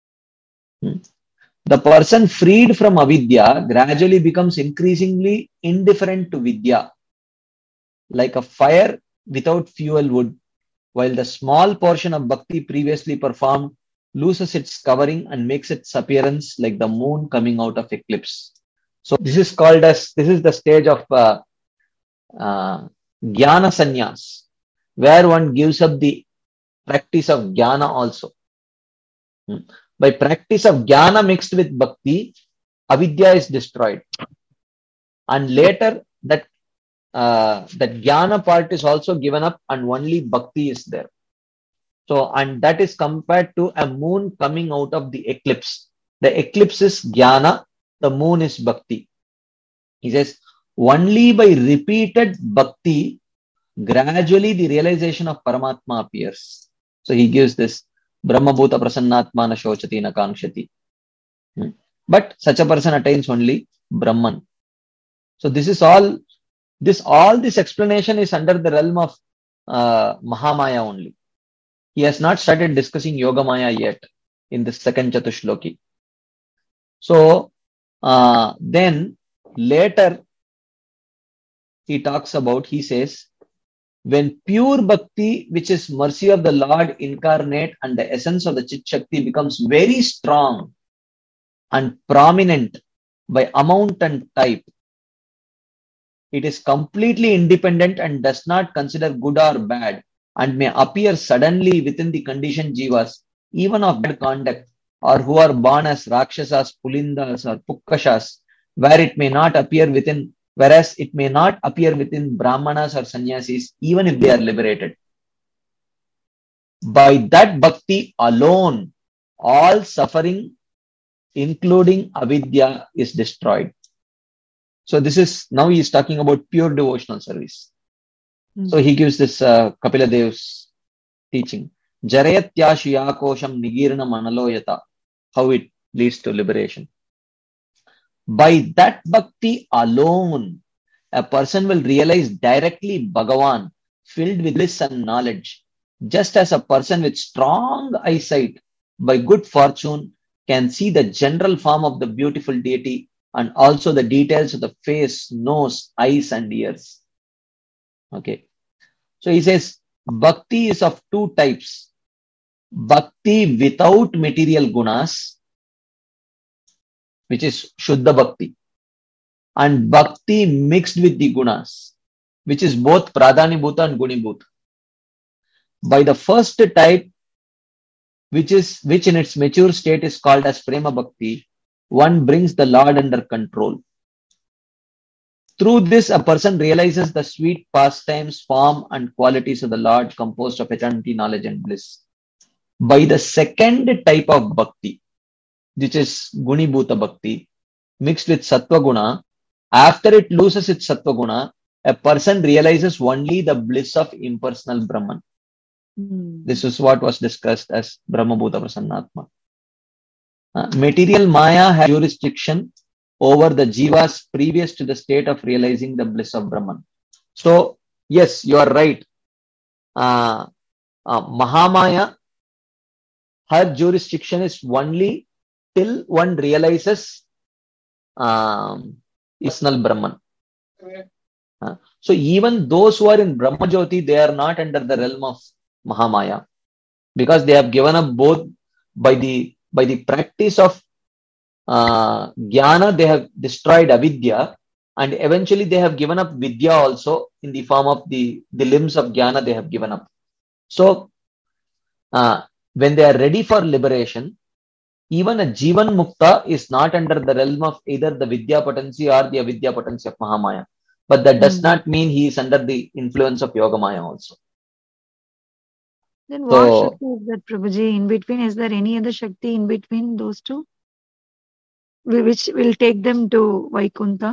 The person freed from avidya gradually becomes increasingly indifferent to vidya, like a fire without fuel would, while the small portion of bhakti previously performed loses its covering and makes its appearance like the moon coming out of eclipse. So this is the stage of jnana sannyas, where one gives up the practice of jnana also. By practice of jnana mixed with bhakti, avidya is destroyed. And later that jnana part is also given up and only bhakti is there. So, and that is compared to a moon coming out of the eclipse. The eclipse is jnana, the moon is bhakti. He says, only by repeated bhakti, gradually the realization of Paramatma appears. So he gives this Brahma Bhuta Prasannatma na Shochati na Kankshati. But such a person attains only Brahman. So this explanation is under the realm of Mahamaya only. He has not started discussing Yoga Maya yet in the second Chatushloki. So then later he says, when pure bhakti, which is mercy of the Lord incarnate and the essence of the Chit Shakti, becomes very strong and prominent by amount and type, it is completely independent and does not consider good or bad, and may appear suddenly within the conditioned jivas, even of bad conduct, or who are born as Rakshasas, Pulindas, or Pukkashas, whereas it may not appear within Brahmanas or Sannyasis, even if they are liberated. By that bhakti alone, all suffering, including avidya, is destroyed. So now he is talking about pure devotional service. So he gives this Kapila Dev's teaching. Jarayatyashyakosham nigirnam analoyata. How it leads to liberation. By that bhakti alone, a person will realize directly Bhagavan, filled with bliss and knowledge, just as a person with strong eyesight, by good fortune, can see the general form of the beautiful deity and also the details of the face, nose, eyes, and ears. Okay. So he says, bhakti is of two types. Bhakti without material gunas, which is Shuddha Bhakti, and Bhakti mixed with the gunas, which is both Pradhanibhuta and Gunibhuta. By the first type, which in its mature state is called as Prema Bhakti, one brings the Lord under control. Through this, a person realizes the sweet pastimes, form, and qualities of the Lord composed of eternity, knowledge, and bliss. By the second type of Bhakti, which is Gunibhuta Bhakti, mixed with Sattva Guna, after it loses its Sattva Guna, a person realizes only the bliss of impersonal Brahman. This is what was discussed as Brahma Bhuta Prasannatma. Material Maya has jurisdiction over the jivas previous to the state of realizing the bliss of Brahman. So, yes, you are right. Mahamaya, her jurisdiction is only till one realizes personal Brahman. So even those who are in Brahma Jyoti, they are not under the realm of Mahamaya, because they have given up both by the practice of Jnana, they have destroyed avidya, and eventually they have given up vidya also in the form of the limbs of Jnana they have given up. So when they are ready for liberation, even a Jivan Mukta is not under the realm of either the Vidya potency or the Avidya potency of Mahamaya. But that does not mean he is under the influence of Yogamaya also. Then what Shakti is that, Prabhuji? In between, is there any other Shakti in between those two? Which will take them to Vaikunta?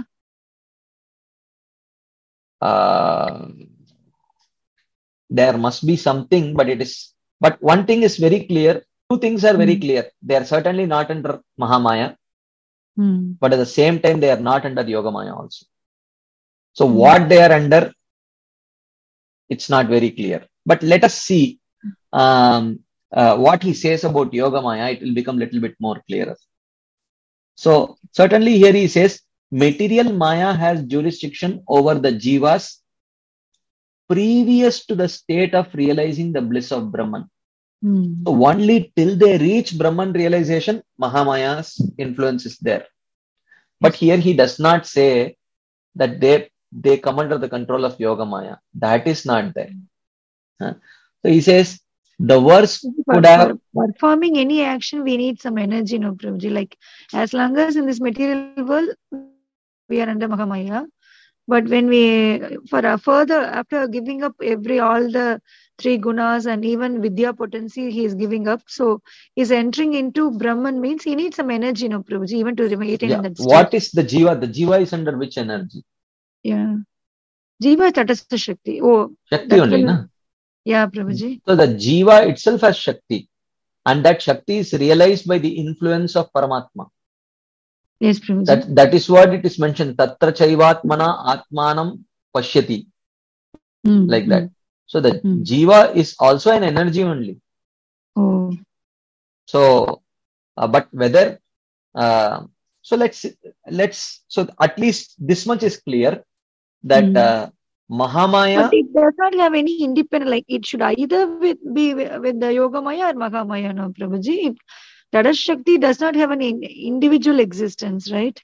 There must be something, but one thing is very clear. Two things are very clear. They are certainly not under Mahamaya, but at the same time, they are not under Yogamaya also. So what they are under, it's not very clear. But let us see what he says about Yogamaya. It will become a little bit more clearer. So certainly here he says, material Maya has jurisdiction over the jivas previous to the state of realizing the bliss of Brahman. So only till they reach Brahman realization, Mahamaya's influence is there. But here he does not say that they come under the control of Yogamaya. That is not there. So he says, the verse could have... Performing any action, we need some energy, no, Prabhuji. Like, as long as in this material world, we are under Mahamaya. But when further, after giving up all the three gunas and even Vidya potency he is giving up, so he's entering into Brahman means he needs some energy, no, Prabhuji, even to remain in that state. What is the Jiva? The Jiva is under which energy? Yeah. Jiva is Tatastha Shakti. Oh, Shakti only, na? Yeah, Prabhuji. So the Jiva itself has Shakti. And that Shakti is realized by the influence of Paramatma. Yes, Prabhuji. That is what it is mentioned. Tatra chaivatmana atmanam pashyati. Like that. So the Jiva is also an energy only. Oh. So, but whether, so so at least this much is clear that Mahamaya. But it does not have any independent, like it should either be with the Yogamaya or Mahamaya, no, Prabhuji. Tata Shakti does not have an individual existence, right?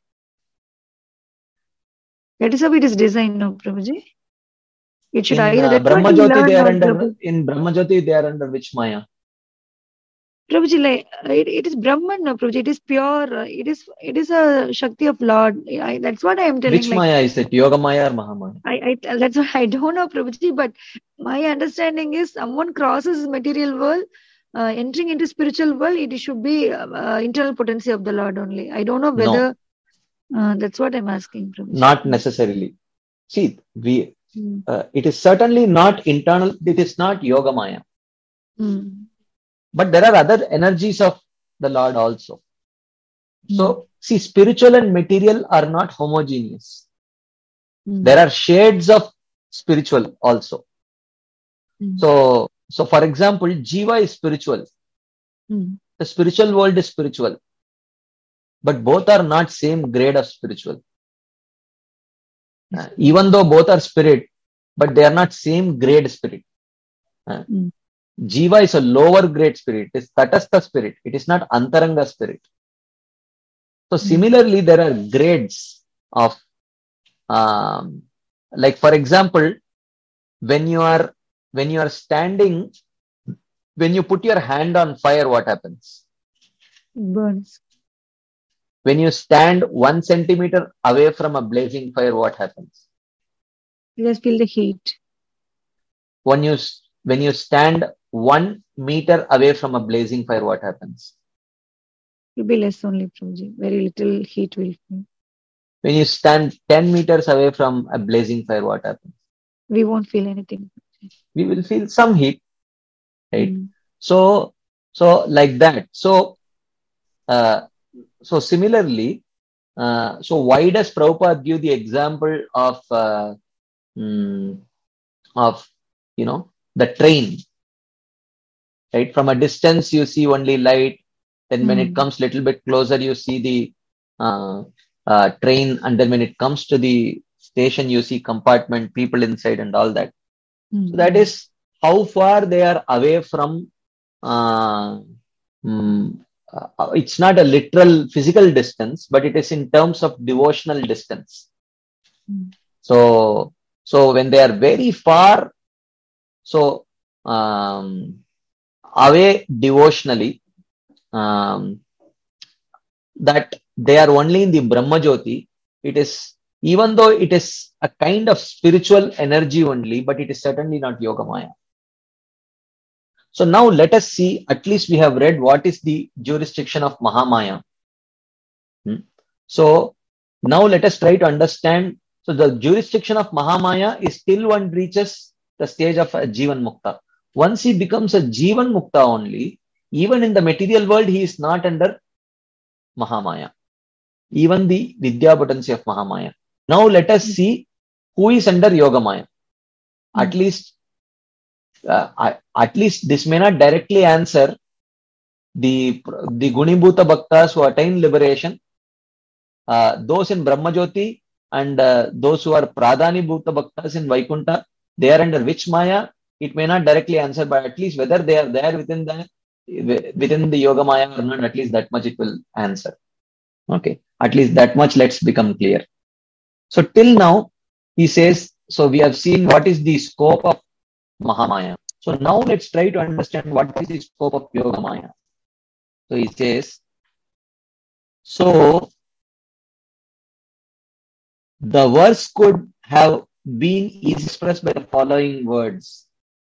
That is how it is designed, no, Prabhuji. It should either... Brahma Jyoti, they are under... In Brahma Jyoti, they are under which Maya? Prabhuji, like, it is Brahman, no, Prabhuji. It is pure. It is a Shakti of Lord. That's what I am telling. Which Maya is it? Yoga Maya or Mahamaya? That's what I don't know, Prabhuji. But my understanding is someone crosses material world, entering into spiritual world, it should be internal potency of the Lord only. I don't know whether... No. That's what I'm asking, Prabhuji. Not necessarily. See, it is certainly not internal. It is not Yoga Maya. but there are other energies of the Lord also. So, see, spiritual and material are not homogeneous. There are shades of spiritual also. So for example, Jiva is spiritual. The spiritual world is spiritual, but both are not same grade of spiritual. Even though both are spirit, but they are not same grade spirit. Jiva is a lower grade spirit. It is Tatastha spirit. It is not Antaranga spirit. So similarly, there are grades of, like for example, when you are standing, when you put your hand on fire, what happens? Burns. When you stand 1 centimeter away from a blazing fire, what happens? You just feel the heat. When you stand 1 meter away from a blazing fire, what happens? It will be less only, Prabhuji. Very little heat will feel. When you stand 10 meters away from a blazing fire, what happens? We won't feel anything. We will feel some heat, right? So like that. So similarly, so why does Prabhupada give the example of the train, right? From a distance, you see only light. Then when it comes little bit closer, you see the train. And then when it comes to the station, you see compartment, people inside and all that. So that is how far they are away from, it's not a literal physical distance, but it is in terms of devotional distance. So when they are very far, so away devotionally, that they are only in the Brahma Jyoti, it is, even though it is a kind of spiritual energy only, but it is certainly not Yogamaya. So now let us see, at least we have read what is the jurisdiction of Mahamaya. So now let us try to understand. So the jurisdiction of Mahamaya is till one reaches the stage of a Jivan Mukta. Once he becomes a Jivan Mukta only, even in the material world, he is not under Mahamaya. Even the Vidya potency of Mahamaya. Now let us see who is under Yogamaya. At least this may not directly answer the Gunibhuta Bhaktas who attain liberation, those in Brahma Jyoti, and those who are Pradhani Bhuta Bhaktas in Vaikunta. They are under which Maya? It may not directly answer, but at least whether they are there within the Yoga Maya or not, at least that much it will answer. Okay, at least that much let's become clear. So till now, he says, so we have seen what is the scope of Mahamaya. So now let's try to understand what is the scope of Yoga Maya. So he says, so the verse could have been expressed by the following words.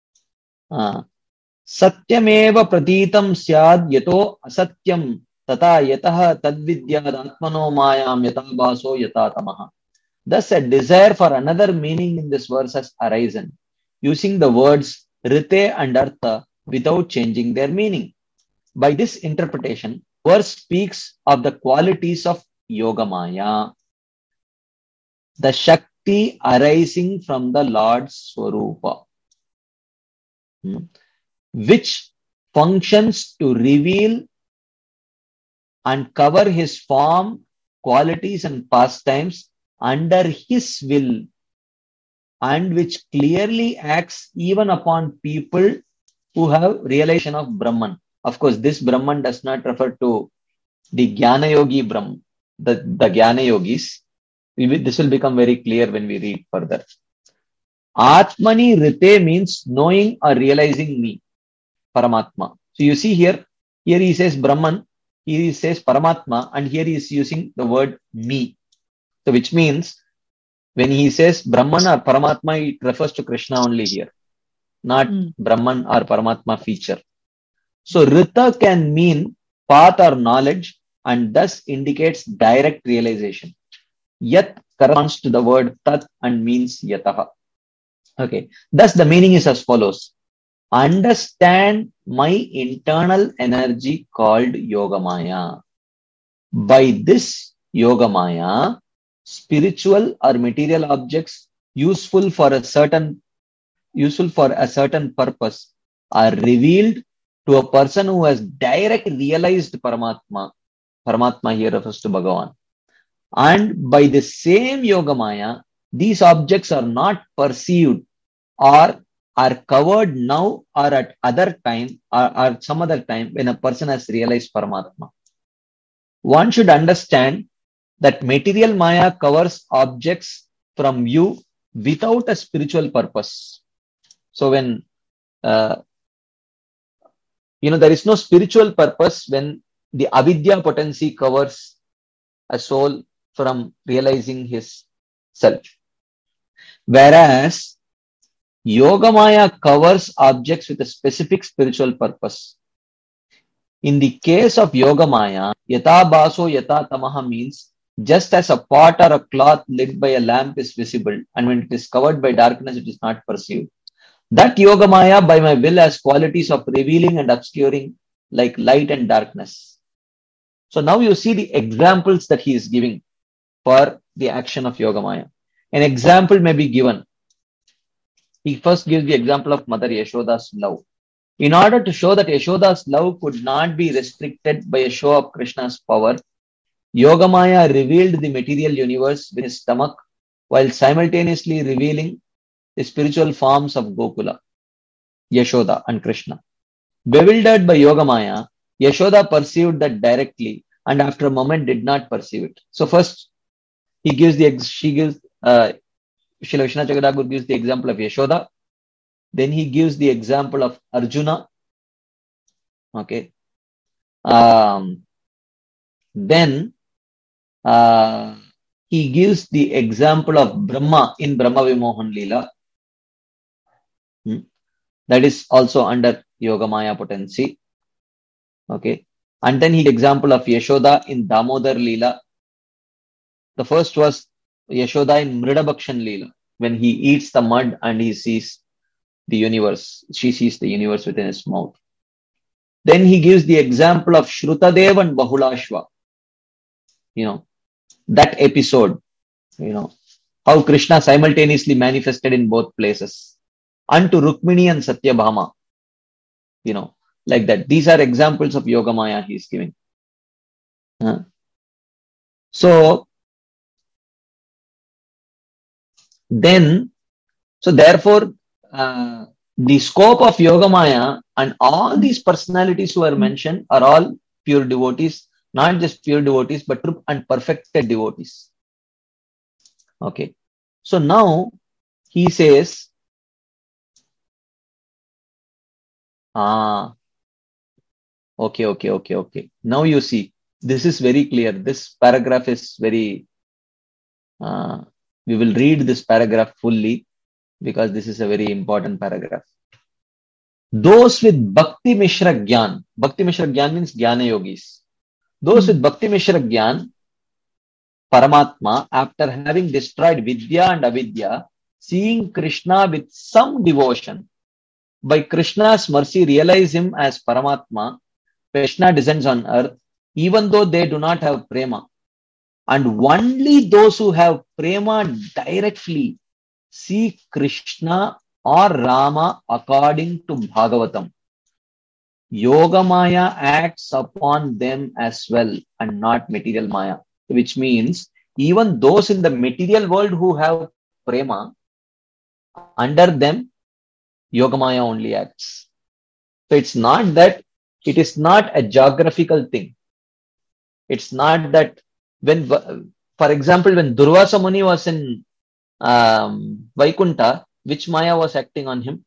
Satyameva pratitam syad yato asatyam tata yataha tadvidyad atmano mayam yata baso yata tamaha. Thus a desire for another meaning in this verse has arisen, using the words rite and artha without changing their meaning. By this interpretation, verse speaks of the qualities of Yogamaya, the Shakti arising from the Lord's Swarupa, which functions to reveal and cover his form, qualities and pastimes under his will, and which clearly acts even upon people who have realization of Brahman. Of course, this Brahman does not refer to the Jnana Yogi Brahman, the Jnana Yogis. This will become very clear when we read further. Atmani Rite means knowing or realizing me, Paramatma. So you see here he says Brahman, he says Paramatma, and here he is using the word me. So which means when he says Brahman or Paramatma, it refers to Krishna only here, not Brahman or Paramatma feature. So Rita can mean path or knowledge and thus indicates direct realization. Yat corresponds to the word tat and means yataha. Okay. Thus the meaning is as follows. understand my internal energy called Yogamaya. By this Yogamaya, spiritual or material objects useful for a certain purpose are revealed to a person who has direct realized Paramatma. Paramatma here refers to Bhagavan. And by the same Yogamaya, these objects are not perceived or are covered now or at other time or some other time when a person has realized Paramatma. One should understand that material Maya covers objects from view without a spiritual purpose. So when there is no spiritual purpose when the avidya potency covers a soul from realizing his self. Whereas Yogamaya covers objects with a specific spiritual purpose. In the case of Yogamaya, yata baso yata tamaha means just as a pot or a cloth lit by a lamp is visible and when it is covered by darkness it is not perceived. That Yogamaya by my will has qualities of revealing and obscuring like light and darkness. So now you see the examples that he is giving for the action of Yogamaya. An example may be given. He first gives the example of Mother Yashoda's love. In order to show that Yashoda's love could not be restricted by a show of Krishna's power, Yogamaya revealed the material universe with his stomach while simultaneously revealing the spiritual forms of Gokula, Yashoda and Krishna. Bewildered by Yogamaya, Yashoda perceived that directly and after a moment did not perceive it. So first Srila Vishwanath Chakravarti gives the example of Yashoda. Then he gives the example of Arjuna. Okay. Then he gives the example of Brahma in Brahma Vimohan Leela. That is also under Yogamaya potency. Okay. And then he gives the example of Yashoda in Damodar Leela. The first was Yashoda in Mridabakshan Leela, when he eats the mud and he sees the universe. She sees the universe within his mouth. Then he gives the example of Shrutadev and Bahulashva. That episode, how Krishna simultaneously manifested in both places. And to Rukmini and Satyabhama, like that. These are examples of Yogamaya he is giving. So therefore, the scope of Yogamaya and all these personalities who are mentioned are all pure devotees, not just pure devotees, but true and perfected devotees. Okay. So now he says, okay. Now you see, this is very clear. This paragraph is very, we will read this paragraph fully because this is a very important paragraph. Those with Bhakti Mishra Gyan, Bhakti Mishra Gyan means Jnana Yogis. Those with Bhakti Mishra Gyan, Paramatma, after having destroyed Vidya and Avidya, seeing Krishna with some devotion, by Krishna's mercy realize him as Paramatma. Krishna descends on earth, even though they do not have prema. And only those who have prema directly see Krishna or Rama according to Bhagavatam. Yogamaya acts upon them as well and not material Maya, which means even those in the material world who have prema, under them Yogamaya only acts. So it's not that it is not a geographical thing. It's not that when, for example, when Durvasa Muni was in Vaikunta, which Maya was acting on him?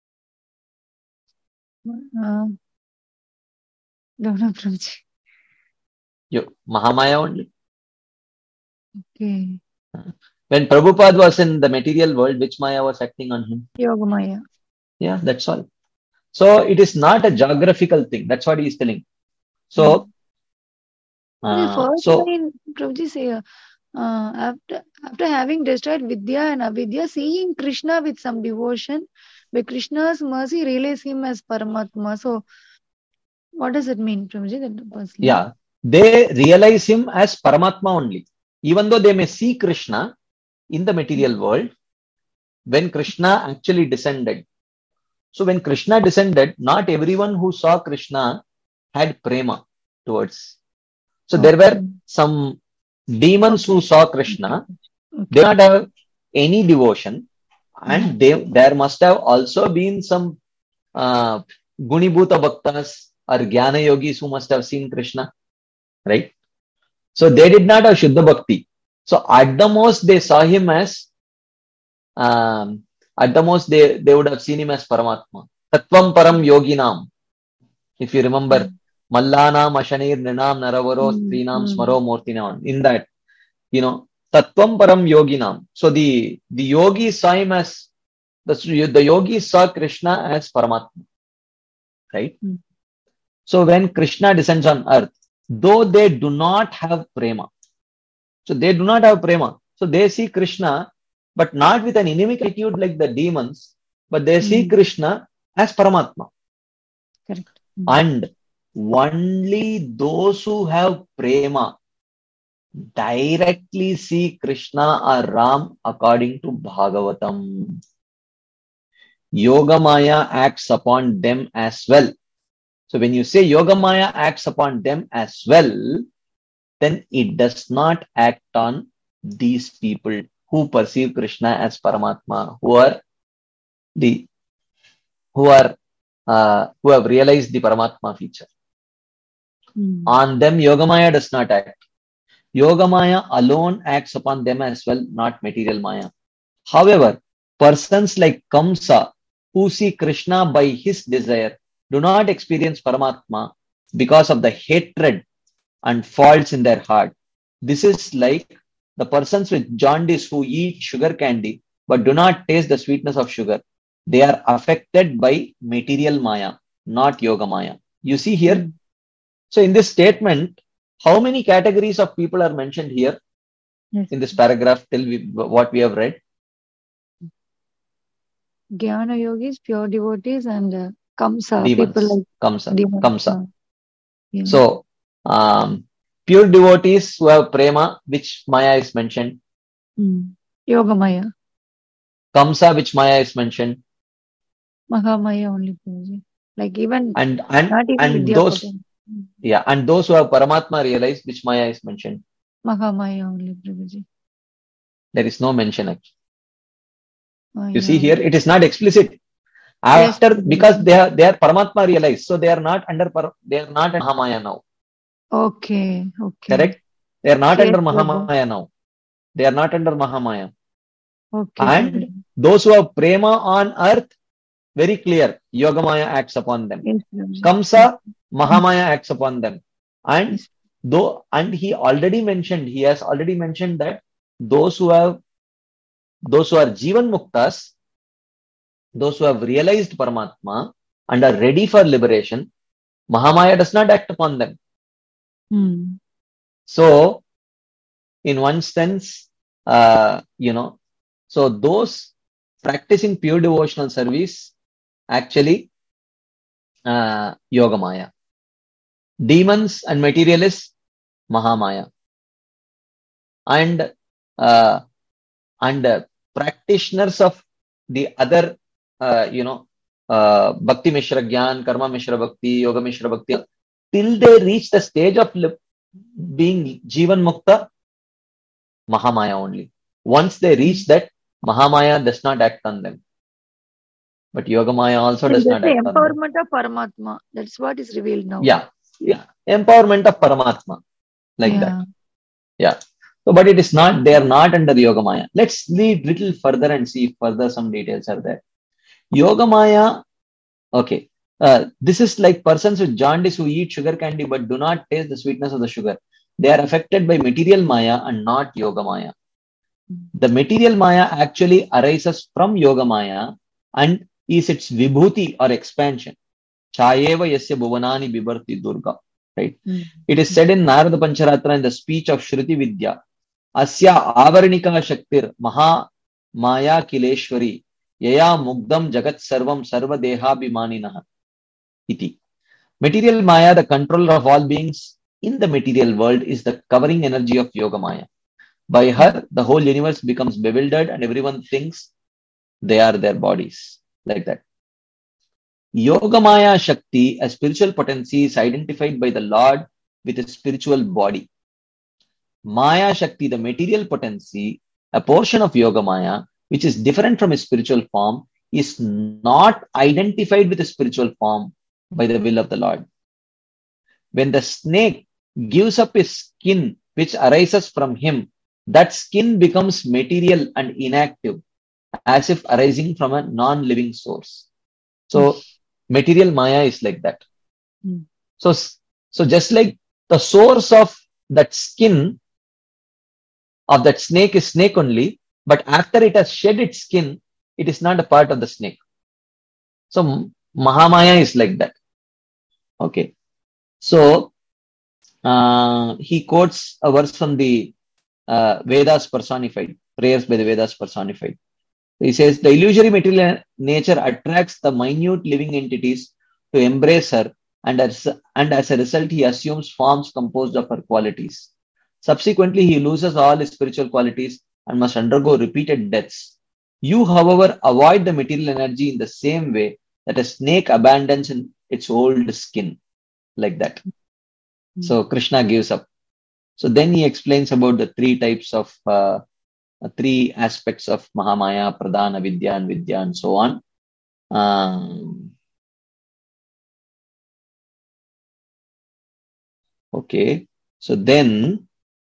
Don't know, Prabhuji. Mahamaya only. Okay. When Prabhupada was in the material world, which Maya was acting on him? Yogamaya. Yeah, that's all. So it is not a geographical thing. That's what he is telling. So, The first line, Prabhuji say, after having destroyed Vidya and Avidya, seeing Krishna with some devotion, by Krishna's mercy, realize him as Paramatma. So, what does it mean, Prabhuji? That firstly. Yeah, they realize him as Paramatma only. Even though they may see Krishna in the material world, when Krishna actually descended. So when Krishna descended, not everyone who saw Krishna had prema towards. So there were some demons who saw Krishna. They did not have any devotion, and there must have also been some Gunibhuta Bhaktas or Jnana Yogis who must have seen Krishna, right? So they did not have Shuddha Bhakti. So at the most they saw him as, at the most they would have seen him as Paramatma. Tattvam Param Yoginam. If you remember, Mallanam Ashanir Nrinam Naravaro Strinam Smaro Murtinam. In that, Tattvam Param Yoginam. So the yogis saw him as, the yogis saw Krishna as Paramatma. Right? So when Krishna descends on earth, though they do not have prema, so they do not have prema, so they see Krishna, but not with an inimic attitude like the demons, but they see Krishna as Paramatma. Correct. And only those who have prema directly see Krishna or Ram according to Bhagavatam. Yogamaya acts upon them as well. So when you say Yogamaya acts upon them as well, then it does not act on these people who perceive Krishna as Paramatma, who have realized the Paramatma feature. On them, Yogamaya does not act. Yogamaya alone acts upon them as well, not material Maya. However, persons like Kamsa, who see Krishna by his desire, do not experience Paramatma because of the hatred and faults in their heart. This is like the persons with jaundice who eat sugar candy but do not taste the sweetness of sugar. They are affected by material Maya, not Yoga Maya. You see here? So in this statement, how many categories of people are mentioned here in this paragraph till what we have read? Jnana yogis, pure devotees, and Kamsa. Demons. People like Kamsa. Yeah. So, pure devotees who have prema, which Maya is mentioned. Yoga Maya. Kamsa, which Maya is mentioned. Mahamaya only. Like even and those, and those who have Paramatma realized, which Maya is mentioned. Mahamaya only. Prabhuji. There is no mention actually. You see here, it is not explicit. After, because they are Paramatma realized, so they are not under Mahamaya now. Okay. Correct? They are not under Mahamaya now. They are not under Mahamaya. Okay. And those who have prema on earth, very clear, Yogamaya acts upon them. Kamsa, Mahamaya acts upon them. And he has already mentioned that those who are Jivan Muktas, those who have realized Paramatma and are ready for liberation, Mahamaya does not act upon them. So, in one sense, so those practicing pure devotional service actually Yogamaya. Demons and materialists, Mahamaya. And practitioners of the other, Bhakti Mishra Gyan, Karma Mishra Bhakti, Yoga Mishra Bhakti, till they reach the stage of being Jivan Mukta, Mahamaya only. Once they reach that, Mahamaya does not act on them. But Yogamaya also does not act on them. Empowerment of Paramatma. That's what is revealed now. Yeah. Empowerment of Paramatma. Like that. Yeah. So, but it is not, they are not under Yogamaya. Let's read little further and see if further some details are there. Yogamaya, okay. This is like persons with jaundice who eat sugar candy but do not taste the sweetness of the sugar. They are affected by material Maya and not Yogamaya. The material Maya actually arises from Yogamaya and is its vibhuti or expansion. Chayeva yasya bhuvanani bibarti durga. Right? It is said in Narada Pancharatra in the speech of Shruti Vidya. Asya avarnika shaktir maha maya kileshwari yaya mugdam jagat sarvam sarva dehabhimaninaha iti. Material Maya, the controller of all beings in the material world, is the covering energy of Yoga Maya. By her, the whole universe becomes bewildered and everyone thinks they are their bodies. Like that. Yogamaya Shakti, a spiritual potency, is identified by the Lord with a spiritual body. Maya Shakti, the material potency, a portion of Yogamaya, which is different from a spiritual form, is not identified with a spiritual form by the will of the Lord. When the snake gives up his skin, which arises from him, that skin becomes material and inactive, as if arising from a non-living source. So, material Maya is like that. So just like the source of that skin of that snake is snake only, but after it has shed its skin, it is not a part of the snake. So, Mahamaya is like that. Okay. So, he quotes a verse from the Vedas personified, prayers by the Vedas personified. He says, the illusory material nature attracts the minute living entities to embrace her, and as a result, he assumes forms composed of her qualities. Subsequently, he loses all his spiritual qualities and must undergo repeated deaths. You, however, avoid the material energy in the same way that a snake abandons its old skin, like that. So, Krishna gives up. So, then he explains about the three types of three aspects of Mahamaya, Pradhana, Vidya, and so on. Okay. So then,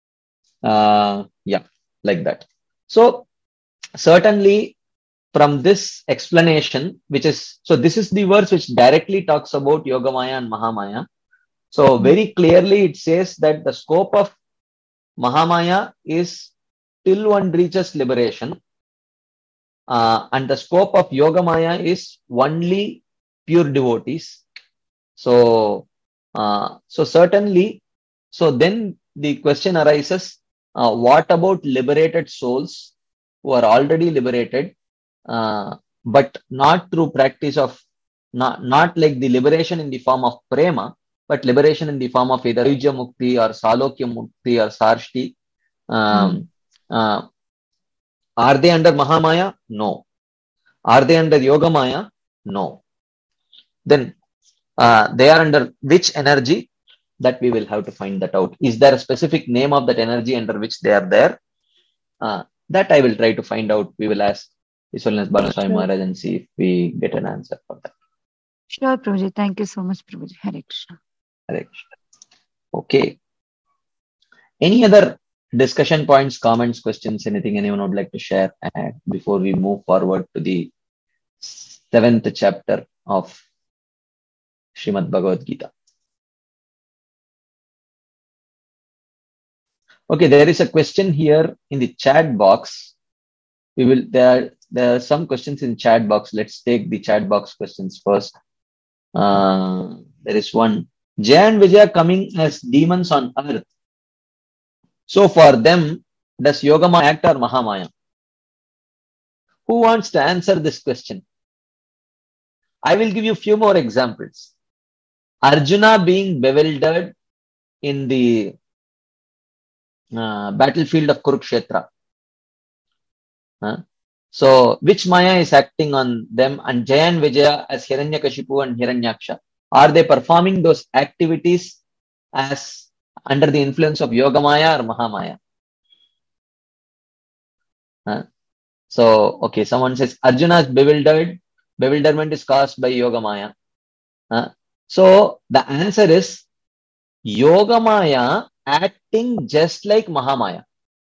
yeah, like that. So certainly from this explanation, so this is the verse which directly talks about Yogamaya and Mahamaya. So very clearly it says that the scope of Mahamaya is till one reaches liberation. And the scope of Yogamaya is only pure devotees. So certainly, so then the question arises, what about liberated souls who are already liberated, but not through practice of, not like the liberation in the form of prema, but liberation in the form of either Vijja Mukti or Salokya Mukti or Sarshti. Are they under Mahamaya? No. Are they under Yogamaya? No. Then they are under which energy? That we will have to find that out. Is there a specific name of that energy under which they are there? That I will try to find out. We will ask His Holiness Balaswami Maharaj and see if we get an answer for that. Sure, Prabhuji. Thank you so much, Prabhuji. Hare Krishna. Hare Krishna. Okay. Any other discussion points, comments, questions, anything anyone would like to share before we move forward to the 7th chapter of Srimad Bhagavad Gita? Okay, there is a question here in the chat box. There are some questions in chat box. Let's take the chat box questions first. There is one. Jay and Vijay coming as demons on earth. So for them, does Yogamaya act or Mahamaya? Who wants to answer this question? I will give you a few more examples. Arjuna being bewildered in the battlefield of Kurukshetra. So, which Maya is acting on them, and Jaya and Vijaya as Hiranyakashipu and Hiranyaksha? Are they performing those activities as under the influence of Yogamaya or Mahamaya? So, okay, someone says Arjuna is bewildered. Bewilderment is caused by Yogamaya. So, the answer is Yogamaya acting just like Mahamaya.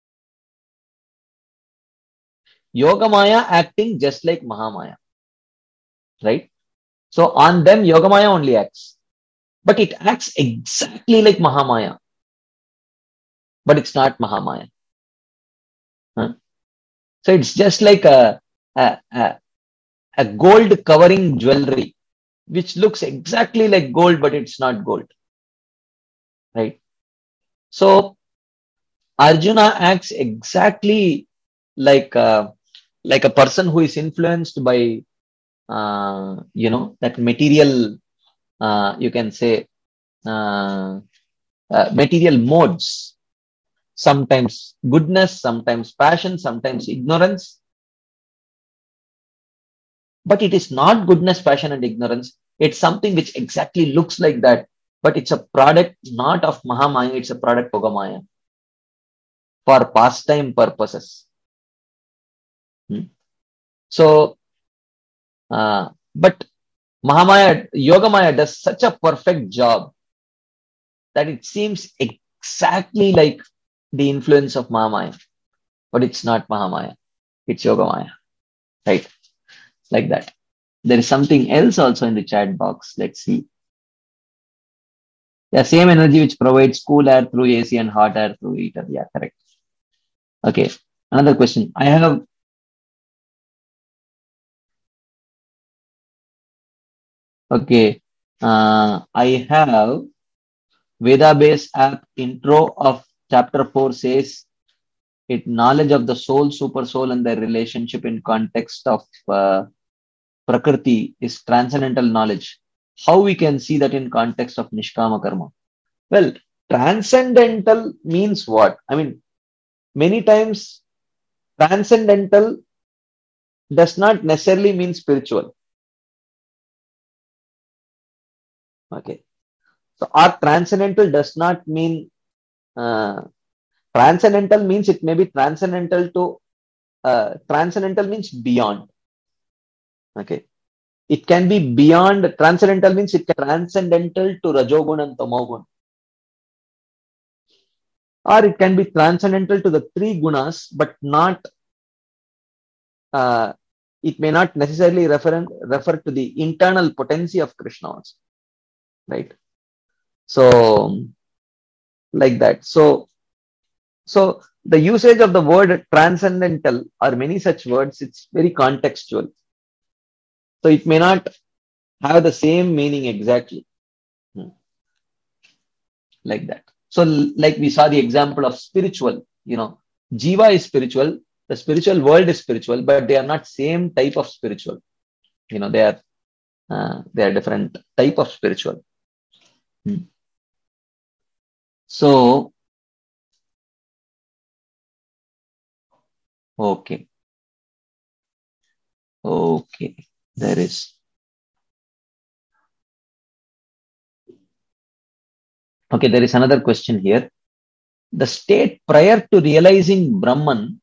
Yogamaya acting just like Mahamaya. Right? So on them, Yogamaya only acts. But it acts exactly like Mahamaya. But it's not Mahamaya. So it's just like a gold covering jewelry, which looks exactly like gold, but it's not gold. Right? So Arjuna acts exactly like like a person who is influenced by that material, you can say, uh, material modes, sometimes goodness, sometimes passion, sometimes ignorance. But it is not goodness, passion, and ignorance. It's something which exactly looks like that, but it's a product not of Mahamaya, it's a product of Yogamaya for pastime purposes. So, but Mahamaya, Yogamaya does such a perfect job that it seems exactly like the influence of Mahamaya, but it's not Mahamaya, it's Yogamaya, right? Like that. There is something else also in the chat box. Let's see. The same energy which provides cool air through AC and hot air through heater. Yeah, correct. Okay. Another question. I have Veda Base app intro of chapter 4 says it knowledge of the soul, super soul, and their relationship in context of Prakriti is transcendental knowledge. How we can see that in context of Nishkama Karma? Well, transcendental means what? I mean, many times transcendental does not necessarily mean spiritual. Okay. So, or transcendental does not mean transcendental means it may be transcendental to transcendental means beyond. Okay. It can be beyond. Transcendental means it can be transcendental to Rajogun and Tamogun. Or it can be transcendental to the three gunas, but not, it may not necessarily refer to the internal potency of Krishna also. Right? So, like that. So the usage of the word transcendental or many such words, it's very contextual. So it may not have the same meaning exactly. Like that. So like we saw the example of spiritual, Jiva is spiritual, the spiritual world is spiritual, but they are not same type of spiritual. They are different type of spiritual. So, okay. There is. Okay, there is another question here. The state prior to realizing Brahman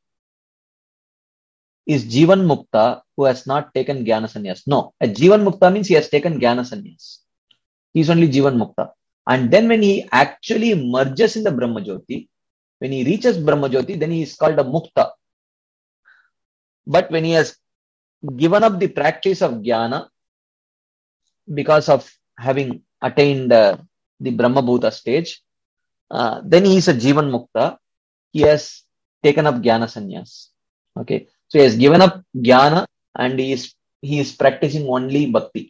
is Jivan Mukta who has not taken Jnana Sannyas. No, a Jivan Mukta means he has taken Jnana Sannyas. He is only Jivan Mukta. And then when he actually merges in the Brahma Jyoti, when he reaches Brahma Jyoti, then he is called a Mukta. But when he has given up the practice of Jnana because of having attained the Brahma Bhuta stage, then he is a Jivan Mukta. He has taken up Jnana Sannyas. Okay. So he has given up Jnana and he is practicing only Bhakti.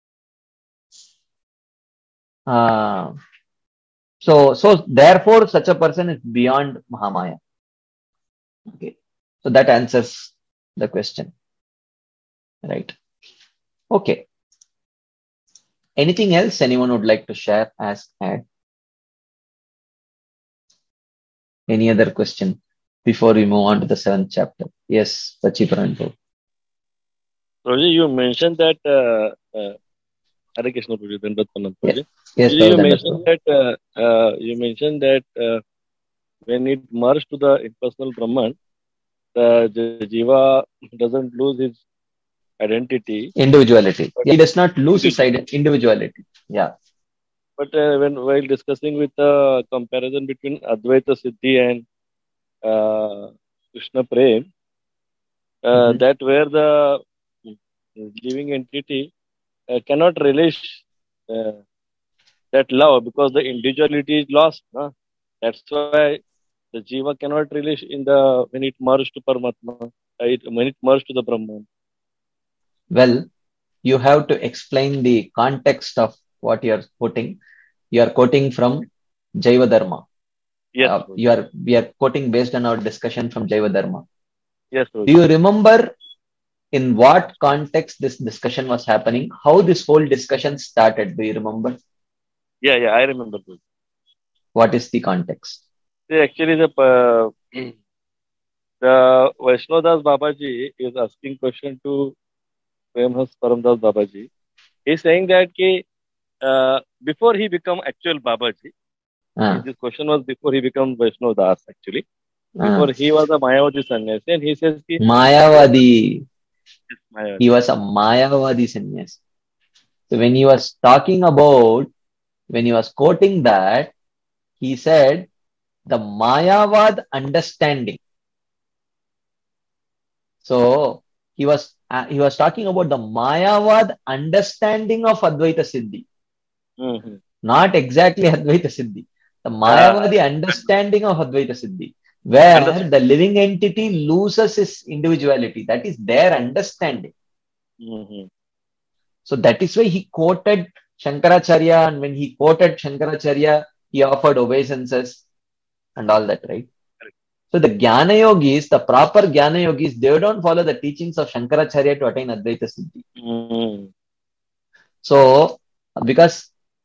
So therefore such a person is beyond Mahamaya. Okay. So that answers the question. Right. Okay. Anything else anyone would like to share, ask, add? Any other question before we move on to the 7th chapter? Yes, Sachiparanto. Prabhuji, you mentioned that Hare Krishna, Prabhuji. Yes, you mentioned that when it merged to the impersonal Brahman, the Jiva doesn't lose his identity. Individuality. He does not lose his individuality. Yeah. But while discussing with the comparison between Advaita Siddhi and Krishna Prem, that where the living entity cannot relish that love because the individuality is lost. That's why the Jiva cannot relish when it merged to Paramatma, when it merged to the Brahman. Well, you have to explain the context of what you are quoting. You are quoting from Jaiva Dharma. Yes. We are quoting based on our discussion from Jaiva Dharma. Yes, Do Prabhuji. you remember in what context this discussion was happening? How this whole discussion started? Do you remember? Yeah, I remember, Prabhuji. What is the context? See, actually, the Vaishnodas Babaji is asking question to famous Paramdas Babaji. He's saying that before he become actual Babaji, this question was before he become Vaishnodas actually. Before he was a Mayavadi sannyasi, and he says ki, Mayavadi. Mayavadi. He was a Mayavadi sannyasi. So when he was talking about, when he was quoting that, he said the Mayavad understanding. So he was talking about the Mayavad understanding of Advaita Siddhi. Mm-hmm. Not exactly Advaita Siddhi. The Mayavadi understanding of Advaita Siddhi, where the living entity loses its individuality. That is their understanding. Mm-hmm. So that is why he quoted Shankaracharya, and when he quoted Shankaracharya, he offered obeisances and all that, right? So the Jnana Yogis, the proper Jnana Yogis, they don't follow the teachings of Shankaracharya to attain Advaita Siddhi. Mm-hmm. So, because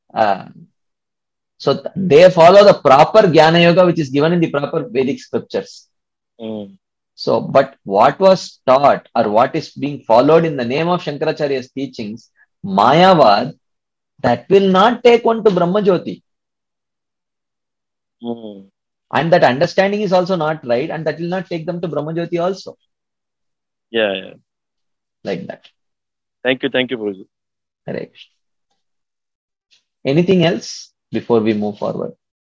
they follow the proper Jnana Yoga, which is given in the proper Vedic scriptures. So, but what was taught or what is being followed in the name of Shankaracharya's teachings, Mayavad, that will not take one to Brahmajyoti. And that understanding is also not right, and that will not take them to Brahmajyoti also. Yeah. Like that. Thank you, Prabhuji. Hare Krishna. Anything else before we move forward?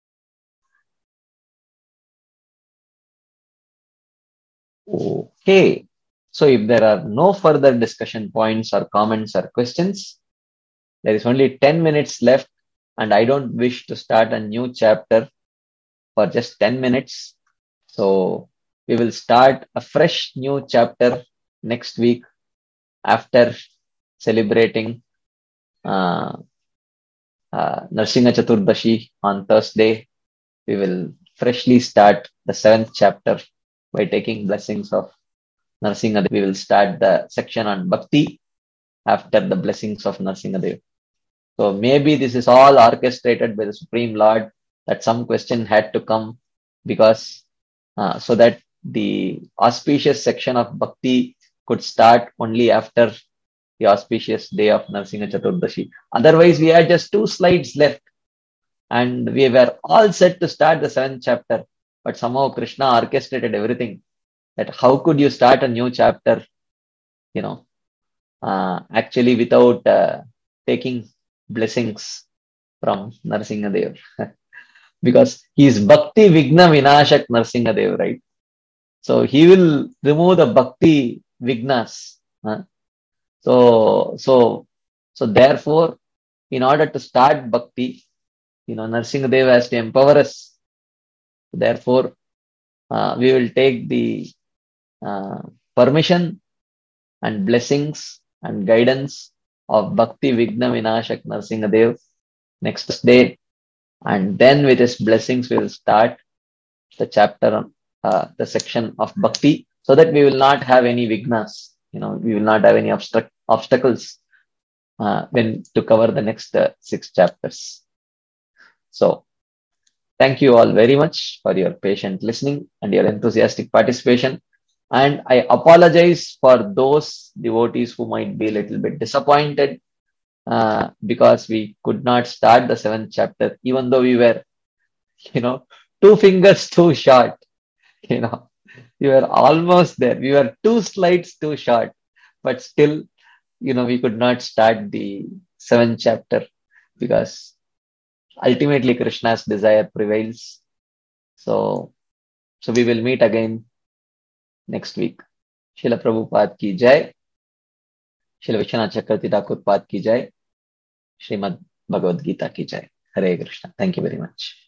Okay. So if there are no further discussion points or comments or questions, there is only 10 minutes left, and I don't wish to start a new chapter for just 10 minutes. So we will start a fresh new chapter next week after celebrating Narsingha Chaturdashi on Thursday. We will freshly start the 7th chapter by taking blessings of Narsingadev. We will start the section on Bhakti after the blessings of Narsingadev. So maybe this is all orchestrated by the Supreme Lord, that some question had to come because so that the auspicious section of Bhakti could start only after the auspicious day of Narsingha Chaturdashi. Otherwise, we had just 2 slides left and we were all set to start the 7th chapter. But somehow Krishna orchestrated everything, that how could you start a new chapter, actually without taking blessings from Narsingadev. Because he is Bhakti Vigna Vinashak Narsingadev, right? So he will remove the Bhakti Vignas. So therefore, in order to start Bhakti, Narsingadev has to empower us. Therefore, we will take the permission and blessings and guidance of Bhakti Vigna Vinashak Narsingadev next day. And then with his blessings, we will start the chapter on the section of Bhakti, so that we will not have any vignas. We will not have any obstacles when to cover the next 6 chapters. So, thank you all very much for your patient listening and your enthusiastic participation. And I apologize for those devotees who might be a little bit disappointed because we could not start the 7th chapter, even though we were, 2 fingers too short. We were almost there. We were 2 slides too short, but still, we could not start the 7th chapter because ultimately Krishna's desire prevails. So we will meet again next week. Srila Prabhupada ki jai. Srila Vishwanath Chakravarti Thakur Pad ki jai. Srimad Bhagavad Gita ki jai. Hare Krishna. Thank you very much.